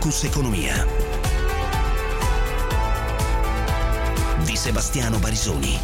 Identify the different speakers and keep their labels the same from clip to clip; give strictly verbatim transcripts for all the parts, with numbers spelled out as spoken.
Speaker 1: Focus Economia di Sebastiano Barisoni.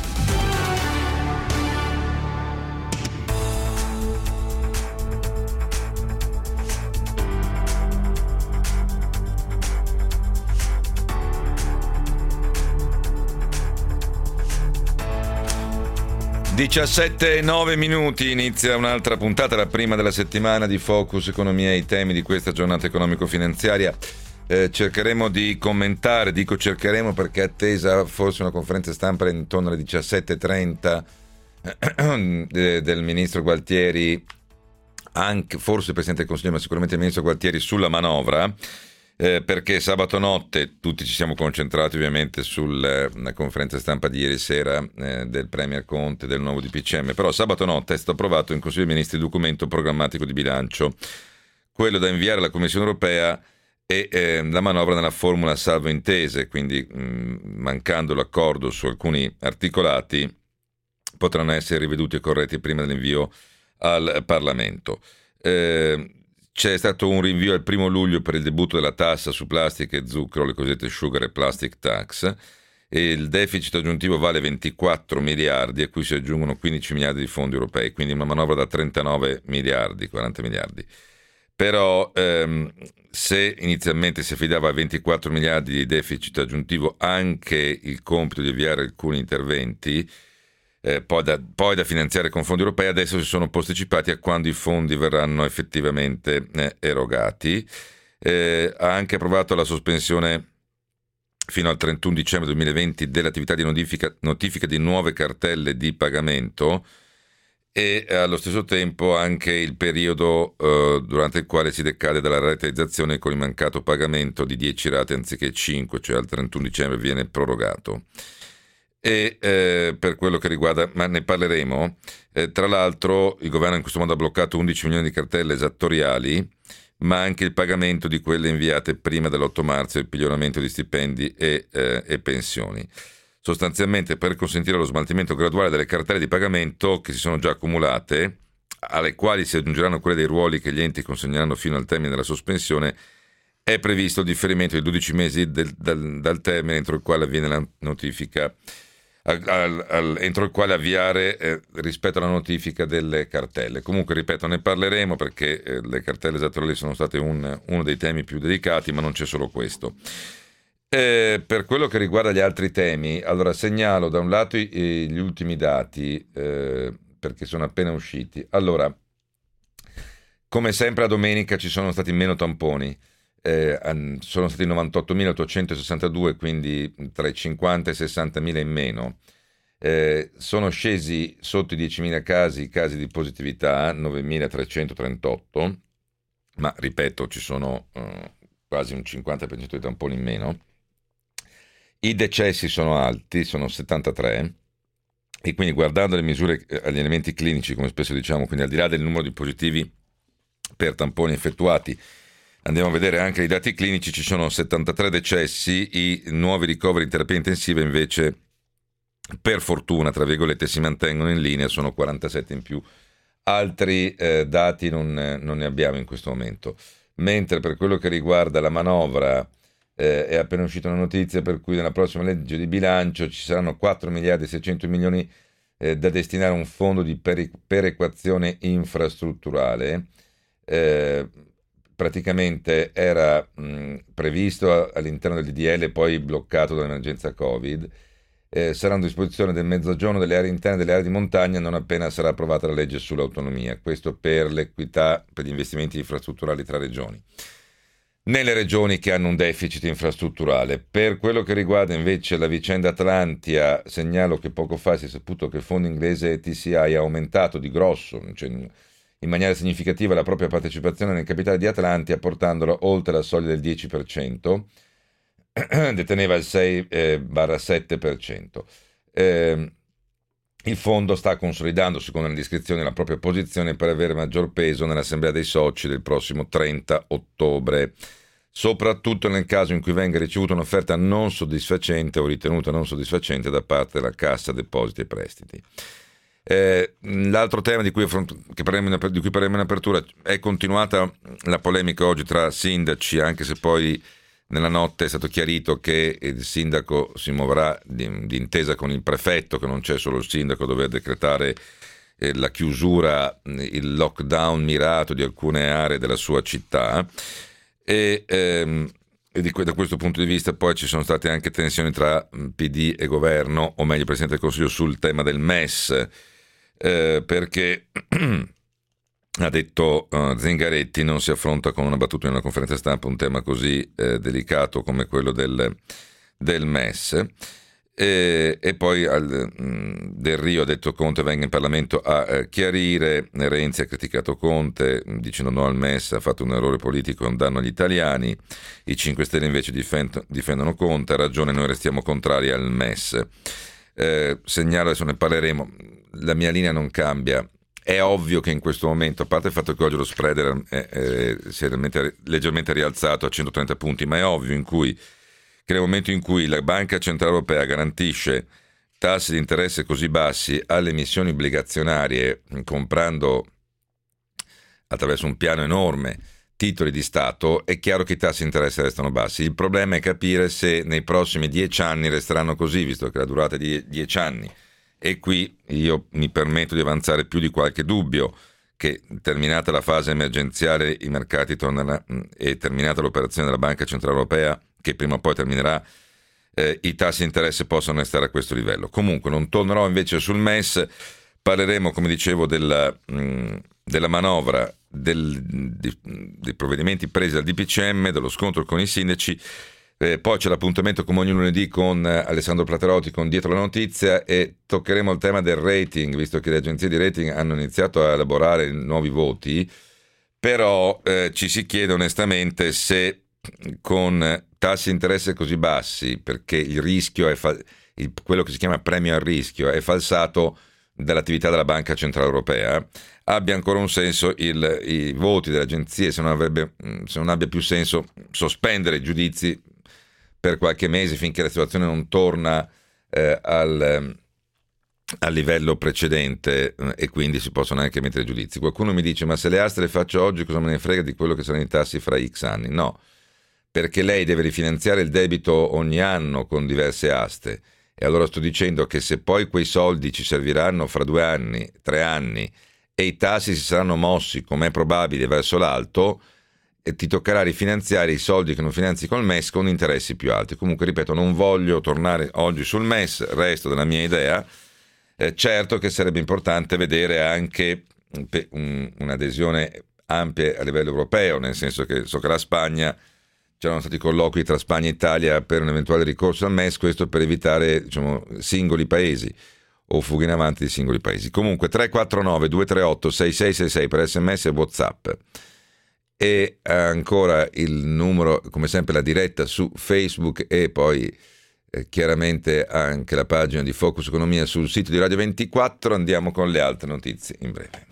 Speaker 2: diciassette e nove minuti, inizia un'altra puntata, la prima della settimana di Focus Economia e i temi di questa giornata economico-finanziaria. Eh, cercheremo di commentare, dico cercheremo perché è attesa forse una conferenza stampa intorno alle diciassette e trenta eh, del ministro Gualtieri, anche forse il Presidente del Consiglio, ma sicuramente il ministro Gualtieri, sulla manovra. Eh, perché sabato notte tutti ci siamo concentrati ovviamente sulla eh, conferenza stampa di ieri sera eh, del Premier Conte, del nuovo D P C M, però sabato notte è stato approvato in Consiglio dei Ministri il documento programmatico di bilancio, quello da inviare alla Commissione Europea, e eh, la manovra nella formula salvo intese, quindi mh, mancando l'accordo su alcuni articolati potranno essere riveduti e corretti prima dell'invio al Parlamento. Eh, C'è stato un rinvio al primo luglio per il debutto della tassa su plastica e zucchero, le cosiddette sugar e plastic tax, e il deficit aggiuntivo vale ventiquattro miliardi, a cui si aggiungono quindici miliardi di fondi europei, quindi una manovra da trentanove miliardi, quaranta miliardi. Però ehm, se inizialmente si affidava a ventiquattro miliardi di deficit aggiuntivo anche il compito di avviare alcuni interventi, Eh, poi, da, poi da finanziare con fondi europei, adesso si sono posticipati a quando i fondi verranno effettivamente eh, erogati. Eh, ha anche approvato la sospensione fino al trentuno dicembre duemilaventi dell'attività di notifica, notifica di nuove cartelle di pagamento, e eh, allo stesso tempo anche il periodo eh, durante il quale si decade dalla rateizzazione con il mancato pagamento di dieci rate anziché cinque, cioè al trentuno dicembre viene prorogato. E eh, per quello che riguarda, ma ne parleremo, eh, tra l'altro il governo in questo modo ha bloccato undici milioni di cartelle esattoriali, ma anche il pagamento di quelle inviate prima dell'otto marzo e il pignoramento di stipendi e, eh, e pensioni. Sostanzialmente, per consentire lo smaltimento graduale delle cartelle di pagamento che si sono già accumulate, alle quali si aggiungeranno quelle dei ruoli che gli enti consegneranno fino al termine della sospensione, è previsto il differimento di dodici mesi del, dal, dal termine entro il quale avviene la notifica, Al, al, al, entro il quale avviare eh, rispetto alla notifica delle cartelle. Comunque, ripeto, ne parleremo perché eh, le cartelle esattoriali sono state un, uno dei temi più delicati, ma non c'è solo questo. Eh, per quello che riguarda gli altri temi, allora segnalo da un lato i, gli ultimi dati eh, perché sono appena usciti. Allora, come sempre a domenica ci sono stati meno tamponi. Eh, sono stati novantottomilaottocentosessantadue, quindi tra i cinquanta e i sessantamila in meno. Eh, sono scesi sotto i diecimila casi i casi di positività, novemilatrecentotrentotto, ma ripeto ci sono eh, quasi un cinquanta per cento di tamponi in meno. I decessi sono alti, sono settantatré, e quindi guardando le misure agli elementi clinici, come spesso diciamo, quindi al di là del numero di positivi per tamponi effettuati, andiamo a vedere anche i dati clinici. Ci sono settantatré decessi, i nuovi ricoveri in terapia intensiva invece per fortuna tra virgolette si mantengono in linea, sono quarantasette in più. Altri eh, dati non, eh, non ne abbiamo in questo momento, mentre per quello che riguarda la manovra eh, è appena uscita una notizia per cui nella prossima legge di bilancio ci saranno quattro miliardi e seicento milioni eh, da destinare a un fondo di pere- perequazione infrastrutturale. eh, Praticamente era mh, previsto all'interno del D D L, poi bloccato dall'emergenza Covid. Eh, sarà a disposizione del Mezzogiorno, delle aree interne, delle aree di montagna, non appena sarà approvata la legge sull'autonomia. Questo per l'equità, per gli investimenti infrastrutturali tra regioni. Nelle regioni che hanno un deficit infrastrutturale. Per quello che riguarda invece la vicenda Atlantia, segnalo che poco fa si è saputo che il fondo inglese T C I ha aumentato di grosso, cioè in maniera significativa, la propria partecipazione nel capitale di Atlantia, portandola oltre la soglia del dieci per cento, deteneva il sei sette per cento. Eh, il fondo sta consolidando, secondo le descrizioni, la propria posizione per avere maggior peso nell'assemblea dei soci del prossimo trenta ottobre, soprattutto nel caso in cui venga ricevuta un'offerta non soddisfacente o ritenuta non soddisfacente da parte della Cassa Depositi e Prestiti. Eh, l'altro tema di cui, che parliamo in, di cui parliamo in apertura, è continuata la polemica oggi tra sindaci, anche se poi nella notte è stato chiarito che il sindaco si muoverà di, di intesa con il prefetto, che non c'è solo il sindaco a dover decretare eh, la chiusura, il lockdown mirato di alcune aree della sua città. E, ehm, e di, da questo punto di vista poi ci sono state anche tensioni tra P D e governo, o meglio Presidente del Consiglio, sul tema del M E S, eh, perché ha detto uh, Zingaretti non si affronta con una battuta in una conferenza stampa un tema così eh, delicato come quello del, del M E S. E, e poi al, mh, Del Rio ha detto Conte venga in Parlamento a eh, chiarire. Renzi ha criticato Conte dicendo no al M E S, ha fatto un errore politico e un danno agli italiani. I cinque Stelle invece difend- difendono Conte, ha ragione, noi restiamo contrari al M E S. Eh, segnalo, adesso ne parleremo, la mia linea non cambia. È ovvio che in questo momento, a parte il fatto che oggi lo spread è, è, si è leggermente, leggermente rialzato a centotrenta punti, ma è ovvio in cui che nel momento in cui la Banca Centrale Europea garantisce tassi di interesse così bassi alle emissioni obbligazionarie, comprando attraverso un piano enorme titoli di Stato, è chiaro che i tassi di interesse restano bassi. Il problema è capire se nei prossimi dieci anni resteranno così, visto che la durata è di dieci anni. E qui io mi permetto di avanzare più di qualche dubbio che, terminata la fase emergenziale, i mercati torneranno, e terminata l'operazione della Banca Centrale Europea, che prima o poi terminerà, eh, i tassi di interesse possono restare a questo livello. Comunque non tornerò invece sul M E S, parleremo, come dicevo, della, mh, della manovra, del, di, dei provvedimenti presi dal D P C M, dello scontro con i sindaci, eh, poi c'è l'appuntamento come ogni lunedì con Alessandro Platerotti con Dietro la Notizia, e toccheremo il tema del rating, visto che le agenzie di rating hanno iniziato a elaborare nuovi voti, però eh, ci si chiede onestamente se con tassi di interesse così bassi, perché il rischio è fa- il, quello che si chiama premio al rischio è falsato dall'attività della Banca Centrale Europea, abbia ancora un senso il, i voti delle agenzie, se non, avrebbe, se non abbia più senso sospendere i giudizi per qualche mese finché la situazione non torna eh, al, al livello precedente eh, e quindi si possono anche mettere giudizi. Qualcuno mi dice ma se le aste le faccio oggi cosa me ne frega di quello che saranno i tassi fra X anni? No, perché lei deve rifinanziare il debito ogni anno con diverse aste, e allora sto dicendo che se poi quei soldi ci serviranno fra due anni, tre anni, e i tassi si saranno mossi, come è probabile, verso l'alto, e ti toccherà rifinanziare i soldi che non finanzi col M E S con interessi più alti. Comunque, ripeto, non voglio tornare oggi sul M E S, resto della mia idea. Eh, certo che sarebbe importante vedere anche un, un'adesione ampia a livello europeo, nel senso che so che la Spagna, c'erano stati colloqui tra Spagna e Italia per un eventuale ricorso al M E S, questo per evitare, diciamo, singoli paesi o fughe in avanti di singoli paesi. Comunque tre quattro nove due tre otto sei sei sei sei per sms e WhatsApp, e ancora il numero, come sempre la diretta su Facebook, e poi eh, chiaramente anche la pagina di Focus Economia sul sito di Radio ventiquattro. Andiamo con le altre notizie in breve.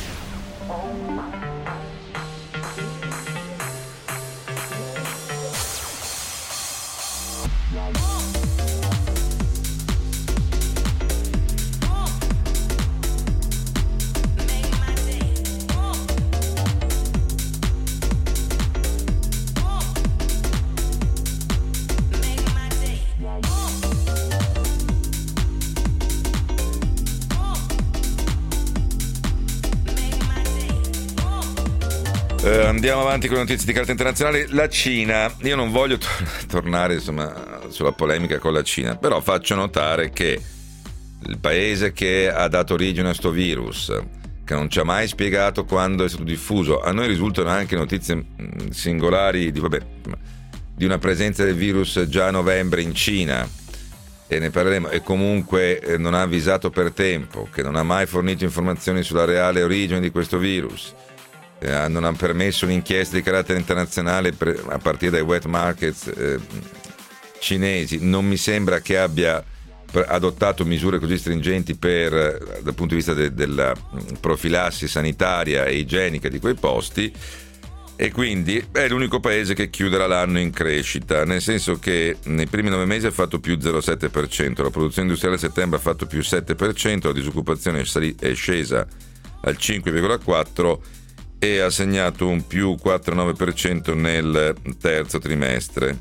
Speaker 2: Eh, andiamo avanti con le notizie di carta internazionale. La Cina, io non voglio to- tornare insomma sulla polemica con la Cina, però faccio notare che il paese che ha dato origine a sto virus, che non ci ha mai spiegato quando è stato diffuso, a noi risultano anche notizie singolari di, vabbè, di una presenza del virus già a novembre in Cina, e ne parleremo, e comunque eh, non ha avvisato per tempo, che non ha mai fornito informazioni sulla reale origine di questo virus, eh, non ha permesso un'inchiesta di carattere internazionale per, a partire dai wet markets eh, cinesi. Non mi sembra che abbia adottato misure così stringenti per, dal punto di vista de, della profilassi sanitaria e igienica di quei posti, e quindi è l'unico paese che chiuderà l'anno in crescita, nel senso che nei primi nove mesi ha fatto più zero virgola sette per cento, la produzione industriale a settembre ha fatto più sette per cento, la disoccupazione è, sali- è scesa al cinque virgola quattro per cento e ha segnato un più quattro virgola nove per cento nel terzo trimestre.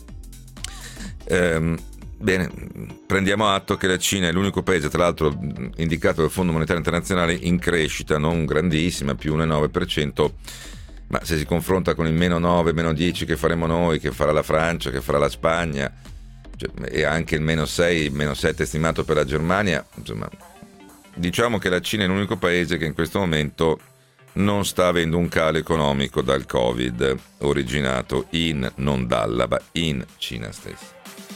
Speaker 2: Ehm, bene, prendiamo atto che la Cina è l'unico paese, tra l'altro indicato dal Fondo Monetario Internazionale, in crescita, non grandissima, più uno virgola nove per cento, ma se si confronta con il meno nove, meno dieci che faremo noi, che farà la Francia, che farà la Spagna, cioè, e anche il meno sei, meno sette stimato per la Germania, insomma, diciamo che la Cina è l'unico paese che in questo momento non sta avendo un calo economico dal Covid, originato in, non dalla, ma in Cina stessa.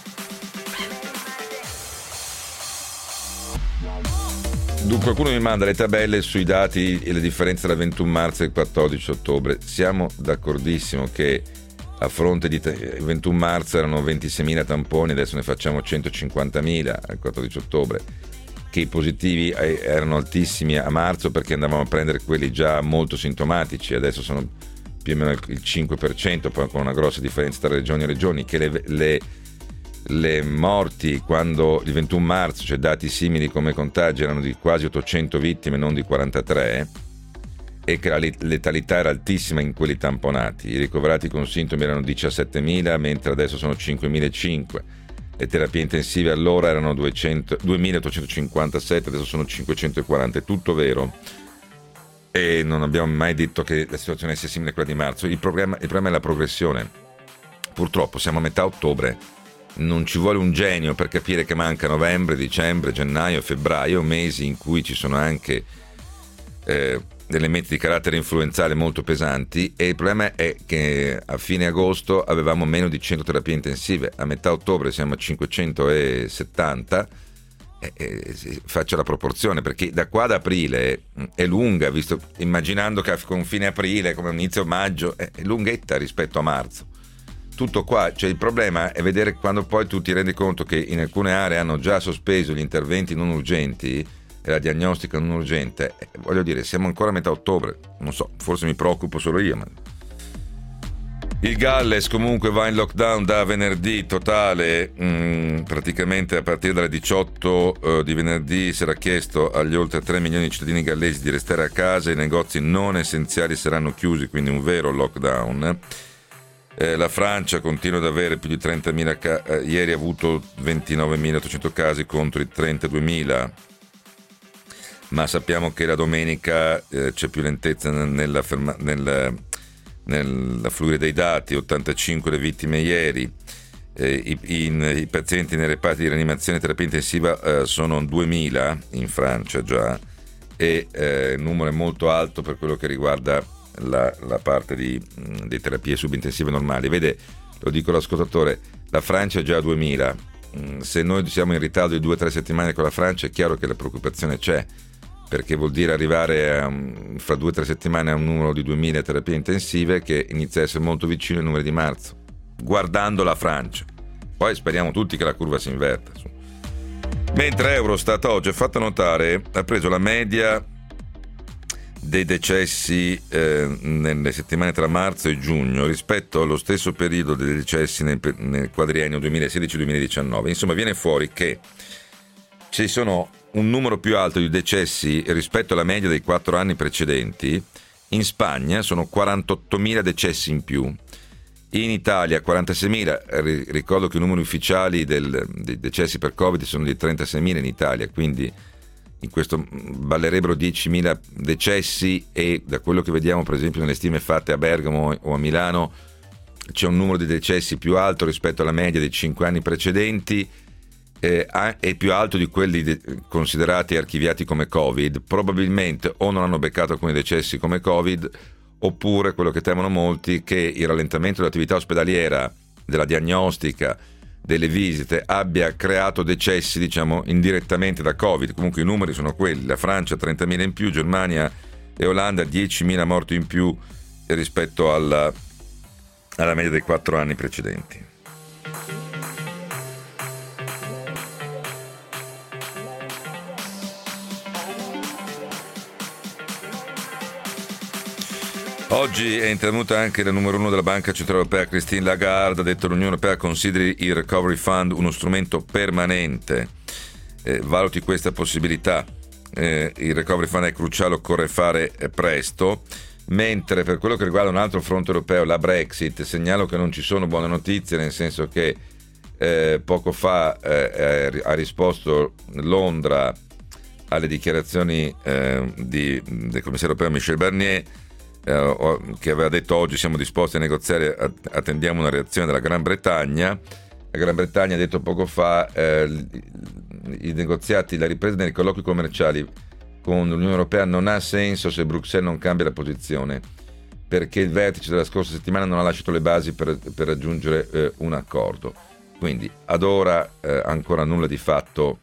Speaker 2: Qualcuno mi manda le tabelle sui dati e le differenze tra il ventuno marzo e il quattordici ottobre. Siamo d'accordissimo che a fronte di il ventuno marzo erano ventiseimila tamponi, adesso ne facciamo centocinquantamila al quattordici ottobre, che i positivi erano altissimi a marzo perché andavamo a prendere quelli già molto sintomatici, adesso sono più o meno il cinque per cento, poi con una grossa differenza tra regioni e regioni, che le, le le morti quando il ventuno marzo, cioè dati simili come contagi, erano di quasi ottocento vittime, non di quarantatré, e che la letalità era altissima in quelli tamponati. I ricoverati con sintomi erano diciassettemila, mentre adesso sono cinquemilacinquecento. Le terapie intensive allora erano duemilaottocentocinquantasette, adesso sono cinquecentoquaranta. È tutto vero, e non abbiamo mai detto che la situazione sia simile a quella di marzo. Il problema, il problema è la progressione. Purtroppo siamo a metà ottobre. Non ci vuole un genio per capire che manca novembre, dicembre, gennaio, febbraio, mesi in cui ci sono anche eh, elementi di carattere influenzale molto pesanti, e il problema è che a fine agosto avevamo meno di cento terapie intensive, a metà ottobre siamo a cinquecentosettanta, e, e, faccio la proporzione, perché da qua ad aprile è lunga, visto, immaginando che con fine aprile come inizio maggio è lunghetta rispetto a marzo. Tutto qua, cioè il problema è vedere quando poi tu ti rendi conto che in alcune aree hanno già sospeso gli interventi non urgenti e la diagnostica non urgente. Eh, voglio dire, siamo ancora a metà ottobre, non so, forse mi preoccupo solo io, ma... Il Galles comunque va in lockdown da venerdì totale, mh, praticamente a partire dalle diciotto uh, di venerdì sarà chiesto agli oltre tre milioni di cittadini gallesi di restare a casa, i negozi non essenziali saranno chiusi, quindi un vero lockdown. Eh, la Francia continua ad avere più di trentamila ca- eh, ieri ha avuto ventinovemilaottocento casi contro i trentaduemila, ma sappiamo che la domenica eh, c'è più lentezza nella, ferma- nella, nell'affluire dei dati, ottantacinque le vittime ieri, eh, i, in, i pazienti nei reparti di rianimazione e terapia intensiva eh, sono duemila in Francia già, e eh, il numero è molto alto per quello che riguarda La, la parte di, di terapie subintensive normali. Vede, lo dico all'ascoltatore, la Francia è già a duemila, se noi siamo in ritardo di due o tre settimane con la Francia è chiaro che la preoccupazione c'è, perché vuol dire arrivare a, fra due o tre settimane a un numero di duemila terapie intensive che inizia a essere molto vicino ai numeri di marzo, guardando la Francia. Poi speriamo tutti che la curva si inverta. Mentre Eurostat oggi ha fatto notare, ha preso la media dei decessi eh, nelle settimane tra marzo e giugno rispetto allo stesso periodo dei decessi nel, nel quadriennio duemilasedici duemiladiciannove. Insomma, viene fuori che ci sono un numero più alto di decessi rispetto alla media dei quattro anni precedenti. In Spagna sono quarantottomila decessi in più, in Italia quarantaseimila. Ricordo che i numeri ufficiali del, dei decessi per Covid sono di trentaseimila in Italia, quindi in questo ballerebbero diecimila decessi, e da quello che vediamo per esempio nelle stime fatte a Bergamo o a Milano c'è un numero di decessi più alto rispetto alla media dei cinque anni precedenti, eh, è più alto di quelli de- considerati archiviati come Covid. Probabilmente o non hanno beccato alcuni decessi come Covid, oppure quello che temono molti, che il rallentamento dell'attività ospedaliera, della diagnostica, delle visite abbia creato decessi, diciamo, indirettamente da Covid. Comunque i numeri sono quelli: la Francia trentamila in più, Germania e Olanda diecimila morti in più rispetto alla, alla media dei quattro anni precedenti. Oggi è intervenuta anche la numero uno della Banca Centrale Europea, Christine Lagarde, ha detto che l'Unione Europea consideri il Recovery Fund uno strumento permanente, eh, valuti questa possibilità. Eh, il Recovery Fund è cruciale, occorre fare eh, presto. Mentre per quello che riguarda un altro fronte europeo, la Brexit, segnalo che non ci sono buone notizie, nel senso che eh, poco fa eh, ha risposto Londra alle dichiarazioni eh, di, del commissario europeo Michel Barnier, eh, che aveva detto: oggi siamo disposti a negoziare, attendiamo una reazione della Gran Bretagna. La Gran Bretagna ha detto poco fa eh, i negoziati, la ripresa dei colloqui commerciali con l'Unione Europea non ha senso se Bruxelles non cambia la posizione, perché il vertice della scorsa settimana non ha lasciato le basi per, per raggiungere eh, un accordo. Quindi ad ora eh, ancora nulla di fatto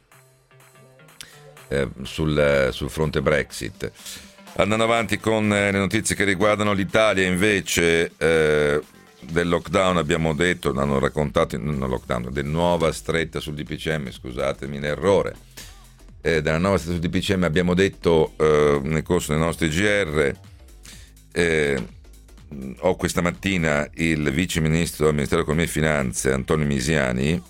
Speaker 2: eh, sul, sul fronte Brexit. Andando avanti con eh, le notizie che riguardano l'Italia, invece eh, del lockdown abbiamo detto, hanno raccontato, non lockdown, del nuova stretta sul D P C M, scusatemi l'errore, eh, della nuova stretta sul D P C M abbiamo detto eh, nel corso dei nostri G R. eh, ho questa mattina il vice ministro del Ministero dell'Economia e Finanze Antonio Misiani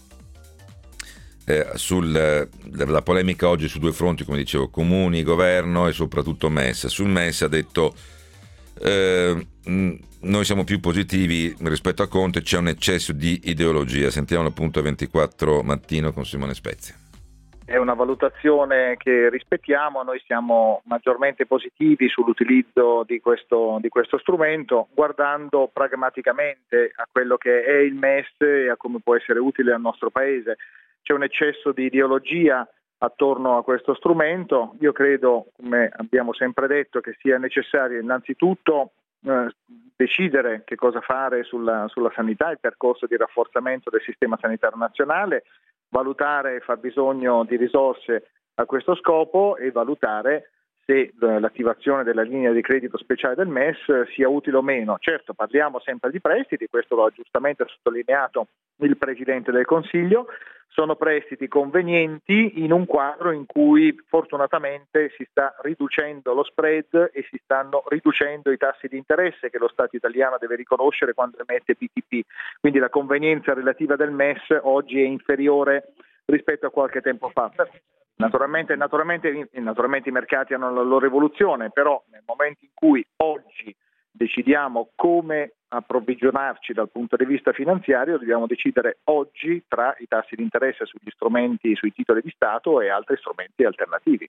Speaker 2: eh, sulla la polemica oggi su due fronti, come dicevo, comuni, governo e soprattutto M E S. Sul M E S ha detto eh, noi siamo più positivi rispetto a Conte, c'è un eccesso di ideologia. Sentiamo appunto ventiquattro mattino con Simone Spezia.
Speaker 3: È una valutazione che rispettiamo, noi siamo maggiormente positivi sull'utilizzo di questo, di questo strumento, guardando pragmaticamente a quello che è il M E S e a come può essere utile al nostro Paese. C'è un eccesso di ideologia attorno a questo strumento. Io credo, come abbiamo sempre detto, che sia necessario innanzitutto eh, decidere che cosa fare sulla, sulla sanità, il percorso di rafforzamento del sistema sanitario nazionale, valutare il fabbisogno di risorse a questo scopo e valutare se l'attivazione della linea di credito speciale del M E S sia utile o meno. Certo, parliamo sempre di prestiti, questo lo ha giustamente sottolineato il Presidente del Consiglio, sono prestiti convenienti in un quadro in cui fortunatamente si sta riducendo lo spread e si stanno riducendo i tassi di interesse che lo Stato italiano deve riconoscere quando emette B T P. Quindi la convenienza relativa del M E S oggi è inferiore rispetto a qualche tempo fa. Naturalmente, naturalmente, naturalmente i mercati hanno la loro evoluzione, però nel momento in cui oggi decidiamo come approvvigionarci dal punto di vista finanziario, dobbiamo decidere oggi tra i tassi di interesse sugli strumenti, sui titoli di Stato e altri strumenti alternativi.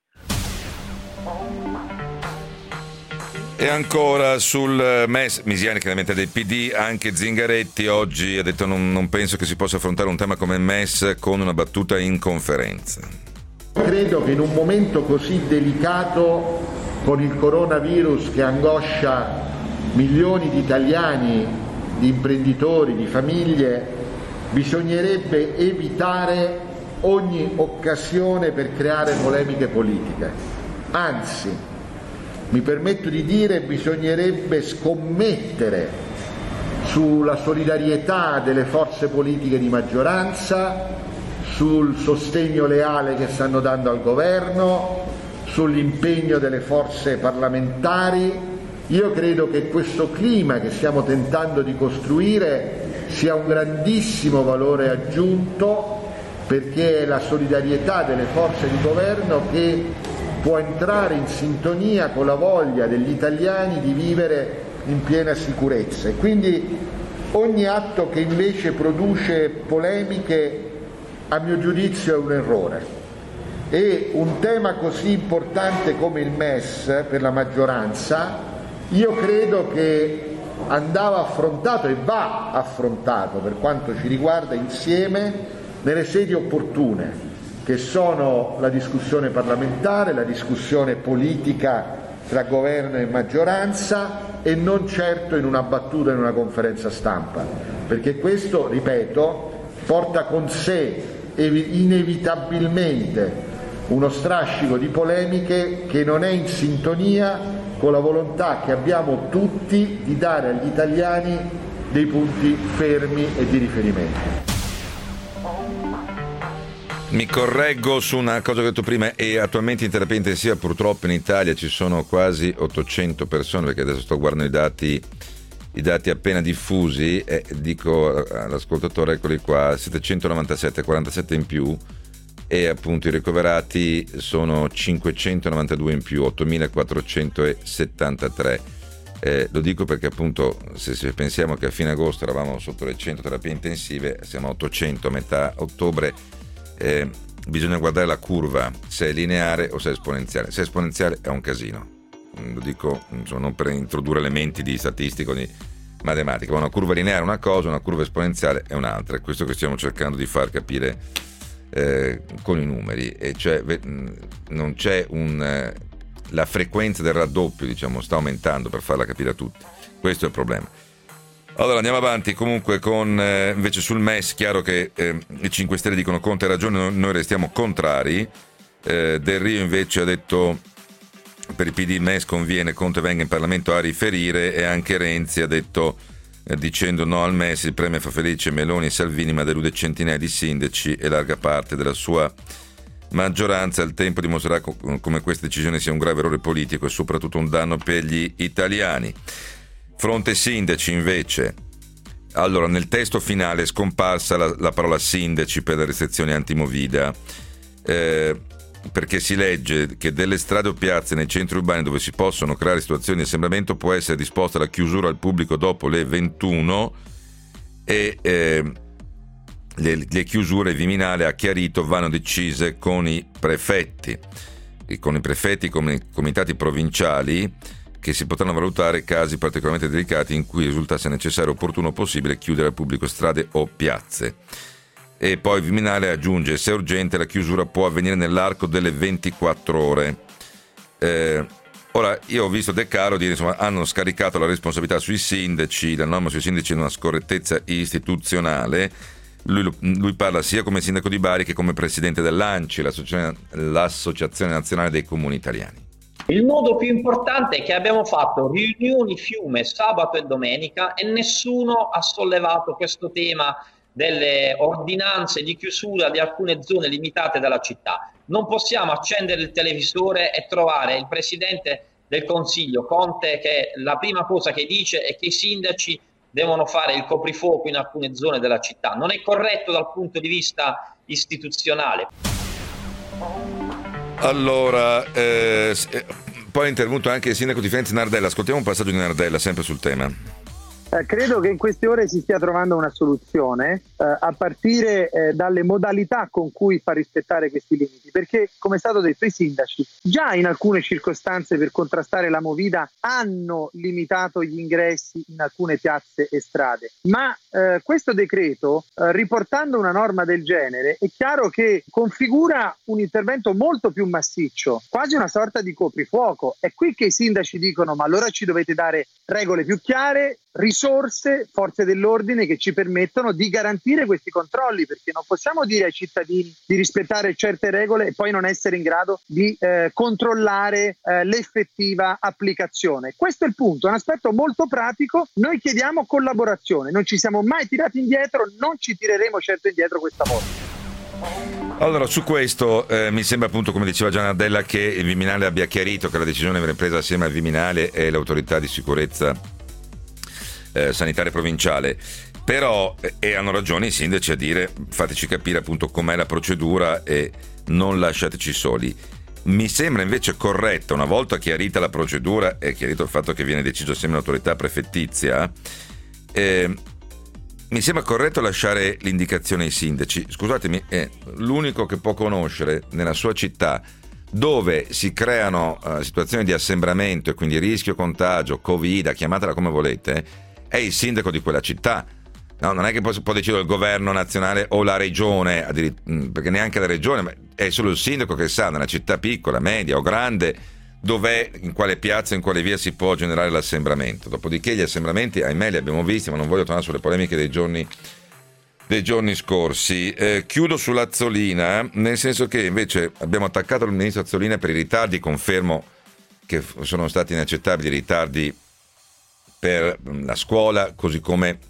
Speaker 2: E ancora sul M E S, Misiani chiaramente del P D, anche Zingaretti oggi ha detto non, non penso che si possa affrontare un tema come il M E S con una battuta in conferenza.
Speaker 4: Credo che in un momento così delicato, con il coronavirus che angoscia milioni di italiani, di imprenditori, di famiglie, bisognerebbe evitare ogni occasione per creare polemiche politiche. Anzi, mi permetto di dire, bisognerebbe scommettere sulla solidarietà delle forze politiche di maggioranza, sul sostegno leale che stanno dando al governo, sull'impegno delle forze parlamentari. Io credo che questo clima che stiamo tentando di costruire sia un grandissimo valore aggiunto, perché è la solidarietà delle forze di governo che può entrare in sintonia con la voglia degli italiani di vivere in piena sicurezza. E quindi ogni atto che invece produce polemiche, a mio giudizio, è un errore. E un tema così importante come il M E S per la maggioranza, io credo che andava affrontato e va affrontato, per quanto ci riguarda, insieme nelle sedi opportune, che sono la discussione parlamentare, la discussione politica tra governo e maggioranza, e non certo in una battuta in una conferenza stampa, perché questo, ripeto, porta con sé inevitabilmente uno strascico di polemiche che non è in sintonia con la volontà che abbiamo tutti di dare agli italiani dei punti fermi e di riferimento.
Speaker 2: Mi correggo su una cosa che ho detto prima, e attualmente in terapia intensiva purtroppo in Italia ci sono quasi ottocento persone, perché adesso sto guardando i dati i dati appena diffusi e dico all'ascoltatore, eccoli qua, settecentonovantasette, quarantasette in più, e appunto i ricoverati sono cinquecentonovantadue in più, ottomilaquattrocentosettantatré. Eh, lo dico perché appunto se, se pensiamo che a fine agosto eravamo sotto le cento terapie intensive, siamo a ottocento a metà ottobre. Eh, bisogna guardare la curva, se è lineare o se è esponenziale. Se è esponenziale è un casino. Lo dico insomma, non per introdurre elementi di statistica o di matematica, ma una curva lineare è una cosa, una curva esponenziale è un'altra. È questo che stiamo cercando di far capire eh, con i numeri, e cioè non c'è un eh, la frequenza del raddoppio, diciamo, sta aumentando, per farla capire a tutti. Questo è il problema. Allora andiamo avanti comunque con eh, invece sul M E S. Chiaro che eh, i cinque Stelle dicono Conte ha ragione, noi restiamo contrari. eh, Del Rio invece ha detto per il P D M E S conviene Conte venga in Parlamento a riferire, e anche Renzi ha detto eh, dicendo no al M E S il Premier fa felice Meloni e Salvini ma delude centinaia di sindaci e larga parte della sua maggioranza. Il tempo dimostrerà co- come questa decisione sia un grave errore politico e soprattutto un danno per gli italiani. Fronte sindaci invece, allora nel testo finale è scomparsa la, la parola sindaci per le restrizioni antimovida, eh, perché si legge che delle strade o piazze nei centri urbani dove si possono creare situazioni di assembramento può essere disposta la chiusura al pubblico dopo le ventuno, e eh, le, le chiusure, Viminale ha chiarito, vanno decise con i prefetti, e con i prefetti come i comitati provinciali, che si potranno valutare casi particolarmente delicati in cui risultasse necessario, opportuno o possibile chiudere al pubblico strade o piazze. E poi Viminale aggiunge, se è urgente la chiusura può avvenire nell'arco delle ventiquattro ore. Eh, ora io ho visto De Caro dire, insomma, hanno scaricato la responsabilità sui sindaci, la norma sui sindaci è una scorrettezza istituzionale. Lui, lui parla sia come sindaco di Bari che come presidente dell'ANCI, l'Associazione, l'Associazione Nazionale dei Comuni Italiani.
Speaker 5: Il nodo più importante è che abbiamo fatto riunioni fiume sabato e domenica e nessuno ha sollevato questo tema delle ordinanze di chiusura di alcune zone limitate della città. Non possiamo accendere il televisore e trovare il Presidente del Consiglio, Conte, che la prima cosa che dice è che i sindaci devono fare il coprifuoco in alcune zone della città. Non è corretto dal punto di vista istituzionale.
Speaker 2: Allora, eh, poi è intervenuto anche il sindaco di Firenze Nardella. Ascoltiamo un passaggio di Nardella sempre sul tema.
Speaker 6: Eh, credo che in queste ore si stia trovando una soluzione eh, a partire eh, dalle modalità con cui far rispettare questi limiti, perché come è stato detto i sindaci già in alcune circostanze per contrastare la movida hanno limitato gli ingressi in alcune piazze e strade, ma eh, questo decreto eh, riportando una norma del genere è chiaro che configura un intervento molto più massiccio, quasi una sorta di coprifuoco. È qui che i sindaci dicono ma allora ci dovete dare regole più chiare, risorse, forze dell'ordine che ci permettono di garantire questi controlli, perché non possiamo dire ai cittadini di rispettare certe regole e poi non essere in grado di eh, controllare eh, l'effettiva applicazione. Questo è il punto, è un aspetto molto pratico. Noi chiediamo collaborazione, non ci siamo mai tirati indietro, non ci tireremo certo indietro questa volta.
Speaker 2: Allora, su questo eh, mi sembra appunto, come diceva Gian Nardella, che il Viminale abbia chiarito che la decisione viene presa assieme al Viminale e l'autorità di sicurezza Eh, sanitaria provinciale, però eh, e hanno ragione i sindaci a dire fateci capire appunto com'è la procedura e non lasciateci soli. Mi sembra invece corretta, una volta chiarita la procedura e chiarito il fatto che viene deciso assieme all'autorità prefettizia, eh, mi sembra corretto lasciare l'indicazione ai sindaci. Scusatemi, è l'unico che può conoscere nella sua città dove si creano uh, situazioni di assembramento e quindi rischio contagio, Covid, chiamatela come volete, è il sindaco di quella città. No, non è che può, può decidere il governo nazionale o la regione, perché neanche la regione, è solo il sindaco che sa nella città piccola, media o grande dov'è, in quale piazza, in quale via si può generare l'assembramento. Dopodiché gli assembramenti, ahimè, li abbiamo visti, ma non voglio tornare sulle polemiche dei giorni dei giorni scorsi. Eh, chiudo sull'Azzolina, nel senso che invece abbiamo attaccato il ministro Azzolina per i ritardi, confermo che sono stati inaccettabili i ritardi per la scuola, così come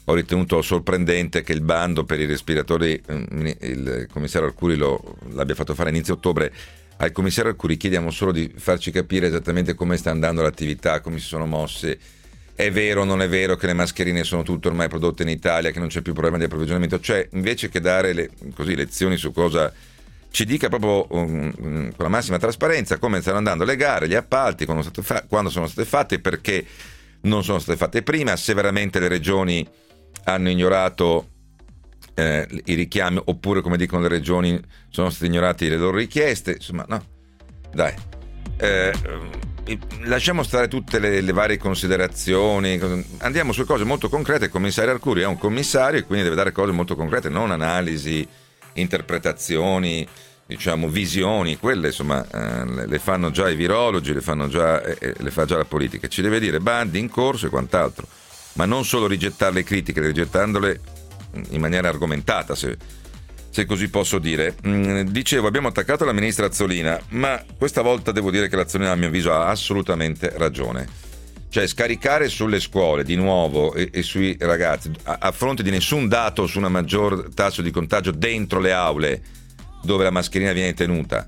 Speaker 2: ho ritenuto sorprendente che il bando per i respiratori, il commissario Arcuri lo, l'abbia fatto fare a inizio ottobre. Al commissario Arcuri chiediamo solo di farci capire esattamente come sta andando l'attività, come si sono mosse. È vero o non è vero che le mascherine sono tutte ormai prodotte in Italia, che non c'è più problema di approvvigionamento? Cioè, invece che dare le, così, lezioni su cosa, ci dica proprio um, con la massima trasparenza come stanno andando le gare, gli appalti, quando sono state, fa- quando sono state fatte, perché non sono state fatte prima, se veramente le regioni hanno ignorato eh, i richiami, oppure, come dicono le regioni, sono state ignorate le loro richieste. Insomma, no, dai. Eh, lasciamo stare tutte le, le varie considerazioni, andiamo su cose molto concrete. Il commissario Arcuri è un commissario e quindi deve dare cose molto concrete, non analisi, interpretazioni, diciamo visioni. Quelle insomma eh, le fanno già i virologi, le fanno già eh, le fa già la politica. Ci deve dire bandi in corso e quant'altro, ma non solo rigettare le critiche, rigettandole in maniera argomentata, se se così posso dire. Mm, dicevo, abbiamo attaccato la ministra Azzolina, ma questa volta devo dire che l'Azzolina, a mio avviso, ha assolutamente ragione. Cioè, scaricare sulle scuole di nuovo e, e sui ragazzi, a, a fronte di nessun dato su una maggior tasso di contagio dentro le aule dove la mascherina viene tenuta,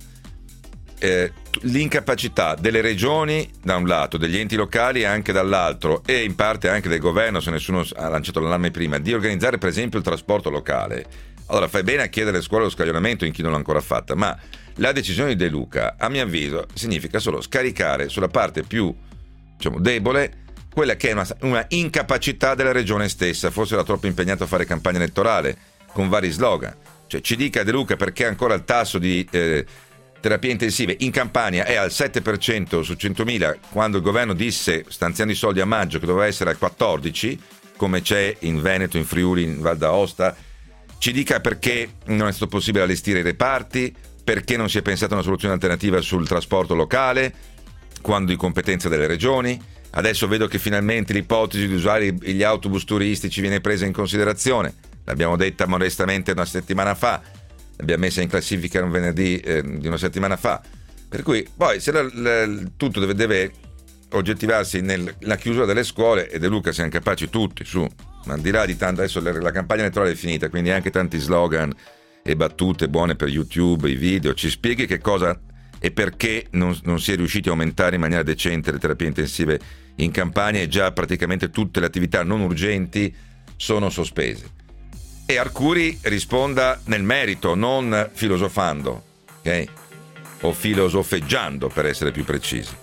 Speaker 2: eh, l'incapacità delle regioni da un lato, degli enti locali anche dall'altro, e in parte anche del governo, se nessuno ha lanciato l'allarme prima, di organizzare per esempio il trasporto locale. Allora fai bene a chiedere alle scuole lo scaglionamento in chi non l'ha ancora fatta, ma la decisione di De Luca, a mio avviso, significa solo scaricare sulla parte più, diciamo, debole, quella che è una, una incapacità della regione stessa. Forse era troppo impegnato a fare campagna elettorale con vari slogan. Cioè, ci dica De Luca perché ancora il tasso di eh, terapie intensive in Campania è al sette per cento su centomila, quando il governo disse, stanziando i soldi a maggio, che doveva essere al quattordici per cento, come c'è in Veneto, in Friuli, in Val d'Aosta. Ci dica perché non è stato possibile allestire i reparti, perché non si è pensato a una soluzione alternativa sul trasporto locale, quando di competenza delle regioni. Adesso vedo che finalmente l'ipotesi di usare gli autobus turistici viene presa in considerazione. L'abbiamo detta modestamente una settimana fa, l'abbiamo messa in classifica un venerdì eh, di una settimana fa. Per cui poi se la, la, tutto deve, deve oggettivarsi nella chiusura delle scuole, e De Luca siamo capaci tutti, su, ma al di là di tanto, adesso la campagna elettorale è finita, quindi anche tanti slogan e battute buone per YouTube, i video, ci spieghi che cosa e perché non, non si è riusciti a aumentare in maniera decente le terapie intensive in Campania, e già praticamente tutte le attività non urgenti sono sospese. E Arcuri risponda nel merito, non filosofando, ok? O filosofeggiando, per essere più precisi.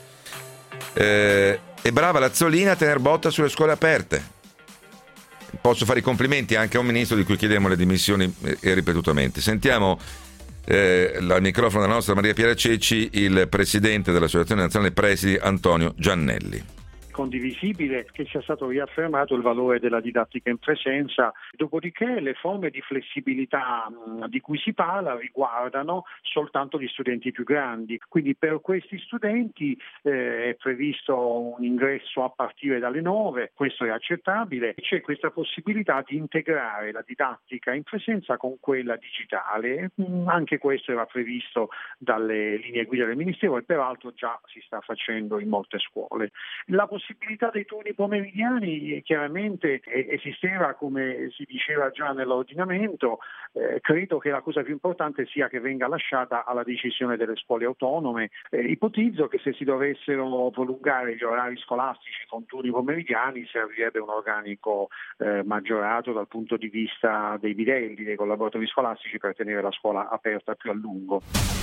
Speaker 2: Eh, è brava l'Azzolina a tener botta sulle scuole aperte. Posso fare i complimenti anche a un ministro di cui chiediamo le dimissioni eh, ripetutamente. Sentiamo eh, al microfono della nostra Maria Piera Cecci il presidente dell'Associazione Nazionale Presidi, Antonio Giannelli.
Speaker 7: Condivisibile che sia stato riaffermato il valore della didattica in presenza, dopodiché le forme di flessibilità mh, di cui si parla riguardano soltanto gli studenti più grandi, quindi per questi studenti eh, è previsto un ingresso a partire dalle nove, questo è accettabile, c'è questa possibilità di integrare la didattica in presenza con quella digitale, mh, anche questo era previsto dalle linee guida del Ministero e peraltro già si sta facendo in molte scuole. La La possibilità dei turni pomeridiani chiaramente esisteva, come si diceva già nell'ordinamento. Eh, credo che la cosa più importante sia che venga lasciata alla decisione delle scuole autonome. Eh, ipotizzo che se si dovessero prolungare gli orari scolastici con turni pomeridiani servirebbe un organico eh, maggiorato dal punto di vista dei bidelli, dei collaboratori scolastici, per tenere la scuola aperta più a lungo.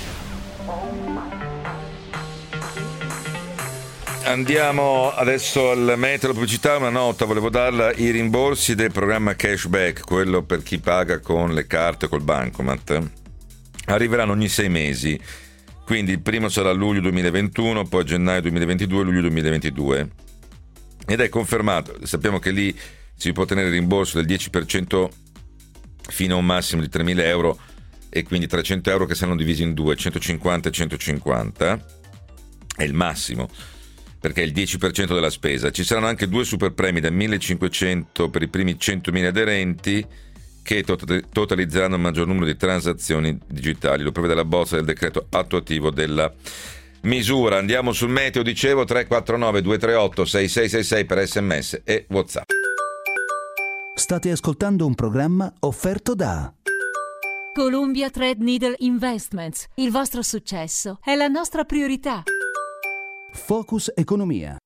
Speaker 2: Andiamo adesso al metro pubblicità. Una nota volevo darla: i rimborsi del programma cashback, quello per chi paga con le carte, col bancomat, arriveranno ogni sei mesi, quindi il primo sarà luglio duemilaventuno, poi gennaio duemilaventidue, luglio duemilaventidue, ed è confermato. Sappiamo che lì si può ottenere il rimborso del dieci per cento fino a un massimo di tremila euro, e quindi trecento euro che saranno divisi in due, centocinquanta e centocinquanta è il massimo, perché è il dieci per cento della spesa. Ci saranno anche due super premi da millecinquecento per i primi centomila aderenti, che totalizzeranno il maggior numero di transazioni digitali. Lo prevede la bozza del decreto attuativo della misura. Andiamo sul meteo, dicevo, tre quattro nove due tre otto sei sei sei sei per sms e WhatsApp.
Speaker 8: State ascoltando un programma offerto da
Speaker 9: Columbia Threadneedle Investments. Il vostro successo è la nostra priorità.
Speaker 8: Focus Economia.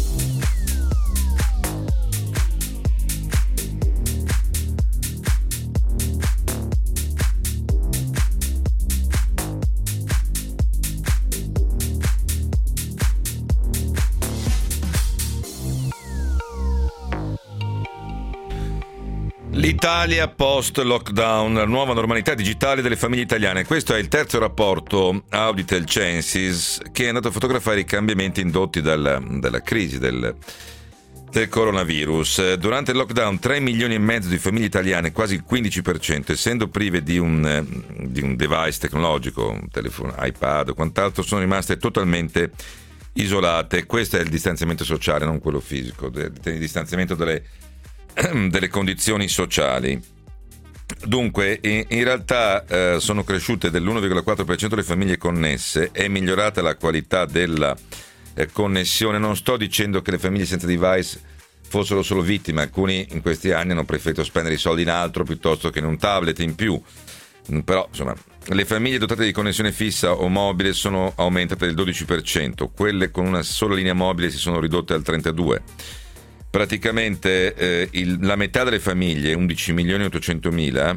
Speaker 2: L'Italia post-lockdown, la nuova normalità digitale delle famiglie italiane. Questo è il terzo rapporto Auditel Censis che è andato a fotografare i cambiamenti indotti dalla, dalla crisi del, del coronavirus. Durante il lockdown tre milioni e mezzo di famiglie italiane, quasi il quindici per cento, essendo prive di un, di un device tecnologico, un telefono, iPad o quant'altro, sono rimaste totalmente isolate. Questo è il distanziamento sociale, non quello fisico, il distanziamento delle delle condizioni sociali. Dunque in, in realtà eh, sono cresciute dell'uno virgola quattro per cento le famiglie connesse, è migliorata la qualità della eh, connessione. Non sto dicendo che le famiglie senza device fossero solo vittime, alcuni in questi anni hanno preferito spendere i soldi in altro piuttosto che in un tablet in più, però insomma le famiglie dotate di connessione fissa o mobile sono aumentate del dodici per cento, quelle con una sola linea mobile si sono ridotte al trentadue per cento. Praticamente eh, il, la metà delle famiglie, undici milioni e ottocentomila,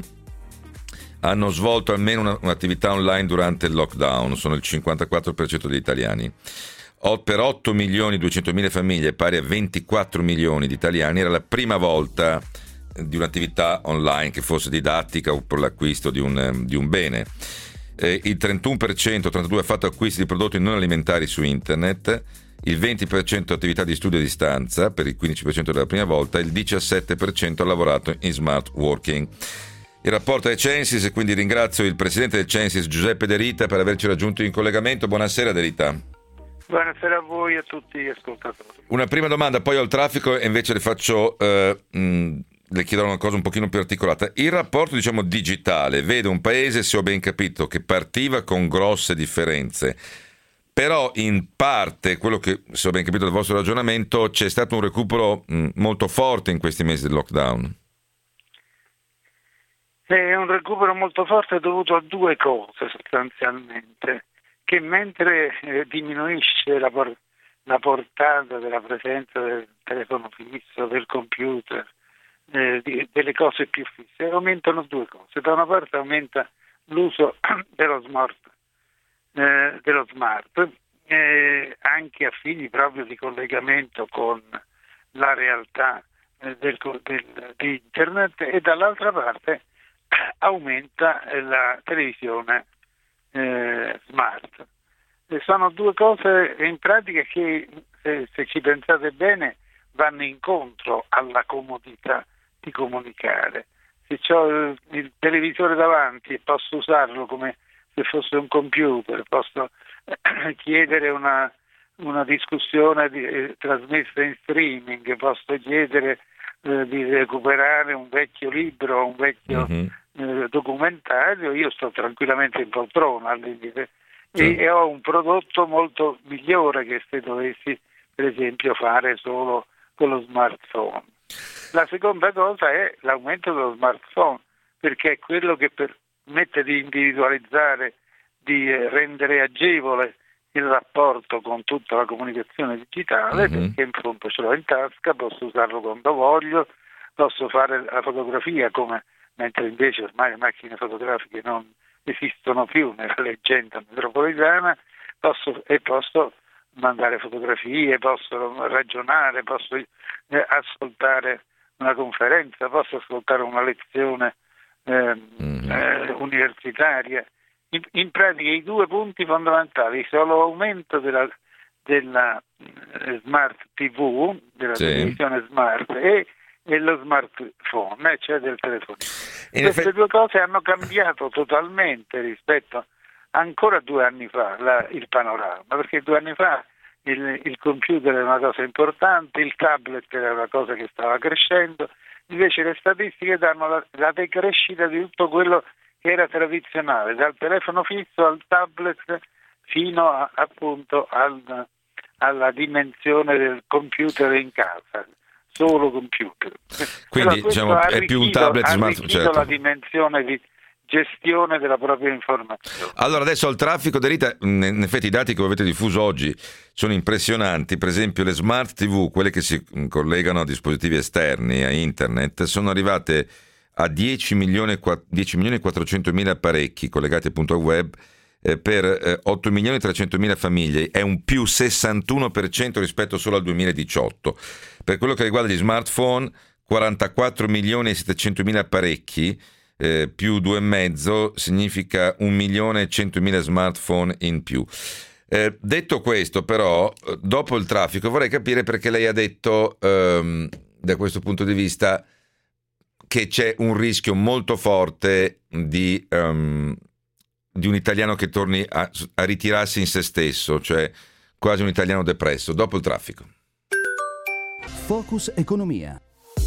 Speaker 2: hanno svolto almeno una, un'attività online durante il lockdown, sono il cinquantaquattro per cento degli italiani. O, per otto milioni e duecentomila famiglie, pari a ventiquattro milioni di italiani, era la prima volta di un'attività online che fosse didattica o per l'acquisto di un, di un bene. Eh, il trentuno per cento, trentadue per cento ha fatto acquisti di prodotti non alimentari su internet, il venti per cento attività di studio a distanza, per il quindici per cento della prima volta, il diciassette per cento ha lavorato in smart working. Il rapporto è Censis e quindi ringrazio il presidente del Censis, Giuseppe De Rita, per averci raggiunto in collegamento. Buonasera De Rita.
Speaker 10: Buonasera a voi e a tutti gli ascoltatori.
Speaker 2: Una prima domanda, poi ho il traffico e invece le faccio, eh, mh, le chiederò una cosa un pochino più articolata. Il rapporto, diciamo, digitale vede un paese, se ho ben capito, che partiva con grosse differenze, però in parte, quello che, se ho ben capito dal vostro ragionamento, c'è stato un recupero mh, molto forte in questi mesi del lockdown.
Speaker 10: È un recupero molto forte dovuto a due cose sostanzialmente, che mentre eh, diminuisce la, por- la portata della presenza del telefono fisso, del computer, eh, di, delle cose più fisse, aumentano due cose. Da una parte aumenta l'uso dello smart Eh, dello smart eh, anche a fini proprio di collegamento con la realtà eh, del, del, di internet, e dall'altra parte aumenta eh, la televisione eh, smart. E sono due cose in pratica che se, se ci pensate bene vanno incontro alla comodità di comunicare. Se ho il, il televisore davanti e posso usarlo come se fosse un computer, posso eh, chiedere una, una discussione di, eh, trasmessa in streaming, posso chiedere eh, di recuperare un vecchio libro, un vecchio mm-hmm. eh, documentario, io sto tranquillamente in poltrona al limite sì. e, e ho un prodotto molto migliore che se dovessi per esempio fare solo con lo smartphone. La seconda cosa è l'aumento dello smartphone, perché è quello che per permette di individualizzare, di rendere agevole il rapporto con tutta la comunicazione digitale, mm-hmm. perché in fondo ce l'ho in tasca, posso usarlo quando voglio, posso fare la fotografia come, mentre invece ormai le macchine fotografiche non esistono più nella leggenda metropolitana, posso, e posso mandare fotografie, posso ragionare, posso eh, ascoltare una conferenza, posso ascoltare una lezione Eh, mm. eh, universitaria. In, in pratica i due punti fondamentali sono l'aumento della, della eh, smart tivù, della sì. televisione smart e, e lo smartphone, cioè del telefono. In Queste effetti... due cose hanno cambiato totalmente rispetto ancora due anni fa la, il panorama, perché due anni fa il, il computer era una cosa importante, il tablet era una cosa che stava crescendo. Invece le statistiche danno la, la decrescita di tutto quello che era tradizionale, dal telefono fisso al tablet fino a, appunto al, alla dimensione del computer in casa. solo computer.
Speaker 2: Quindi diciamo, è più un tablet smartphone, certo.
Speaker 10: La dimensione di gestione della propria informazione.
Speaker 2: Allora adesso al traffico di Rita, in effetti i dati che avete diffuso oggi sono impressionanti. Per esempio le smart tivù, quelle che si collegano a dispositivi esterni, a internet, sono arrivate a dieci milioni e quattrocentomila apparecchi collegati appunto al web, eh, per eh, otto milioni e trecentomila famiglie. È un più sessantuno per cento rispetto solo al duemiladiciotto. Per quello che riguarda gli smartphone, quarantaquattro milioni e settecentomila apparecchi, eh, più due e mezzo significa un milione e centomila smartphone in più. Eh, detto questo, però, dopo il traffico vorrei capire perché lei ha detto, ehm, da questo punto di vista, che c'è un rischio molto forte di, um, di un italiano che torni a, a ritirarsi in se stesso, cioè quasi un italiano depresso, dopo il traffico.
Speaker 8: Focus Economia.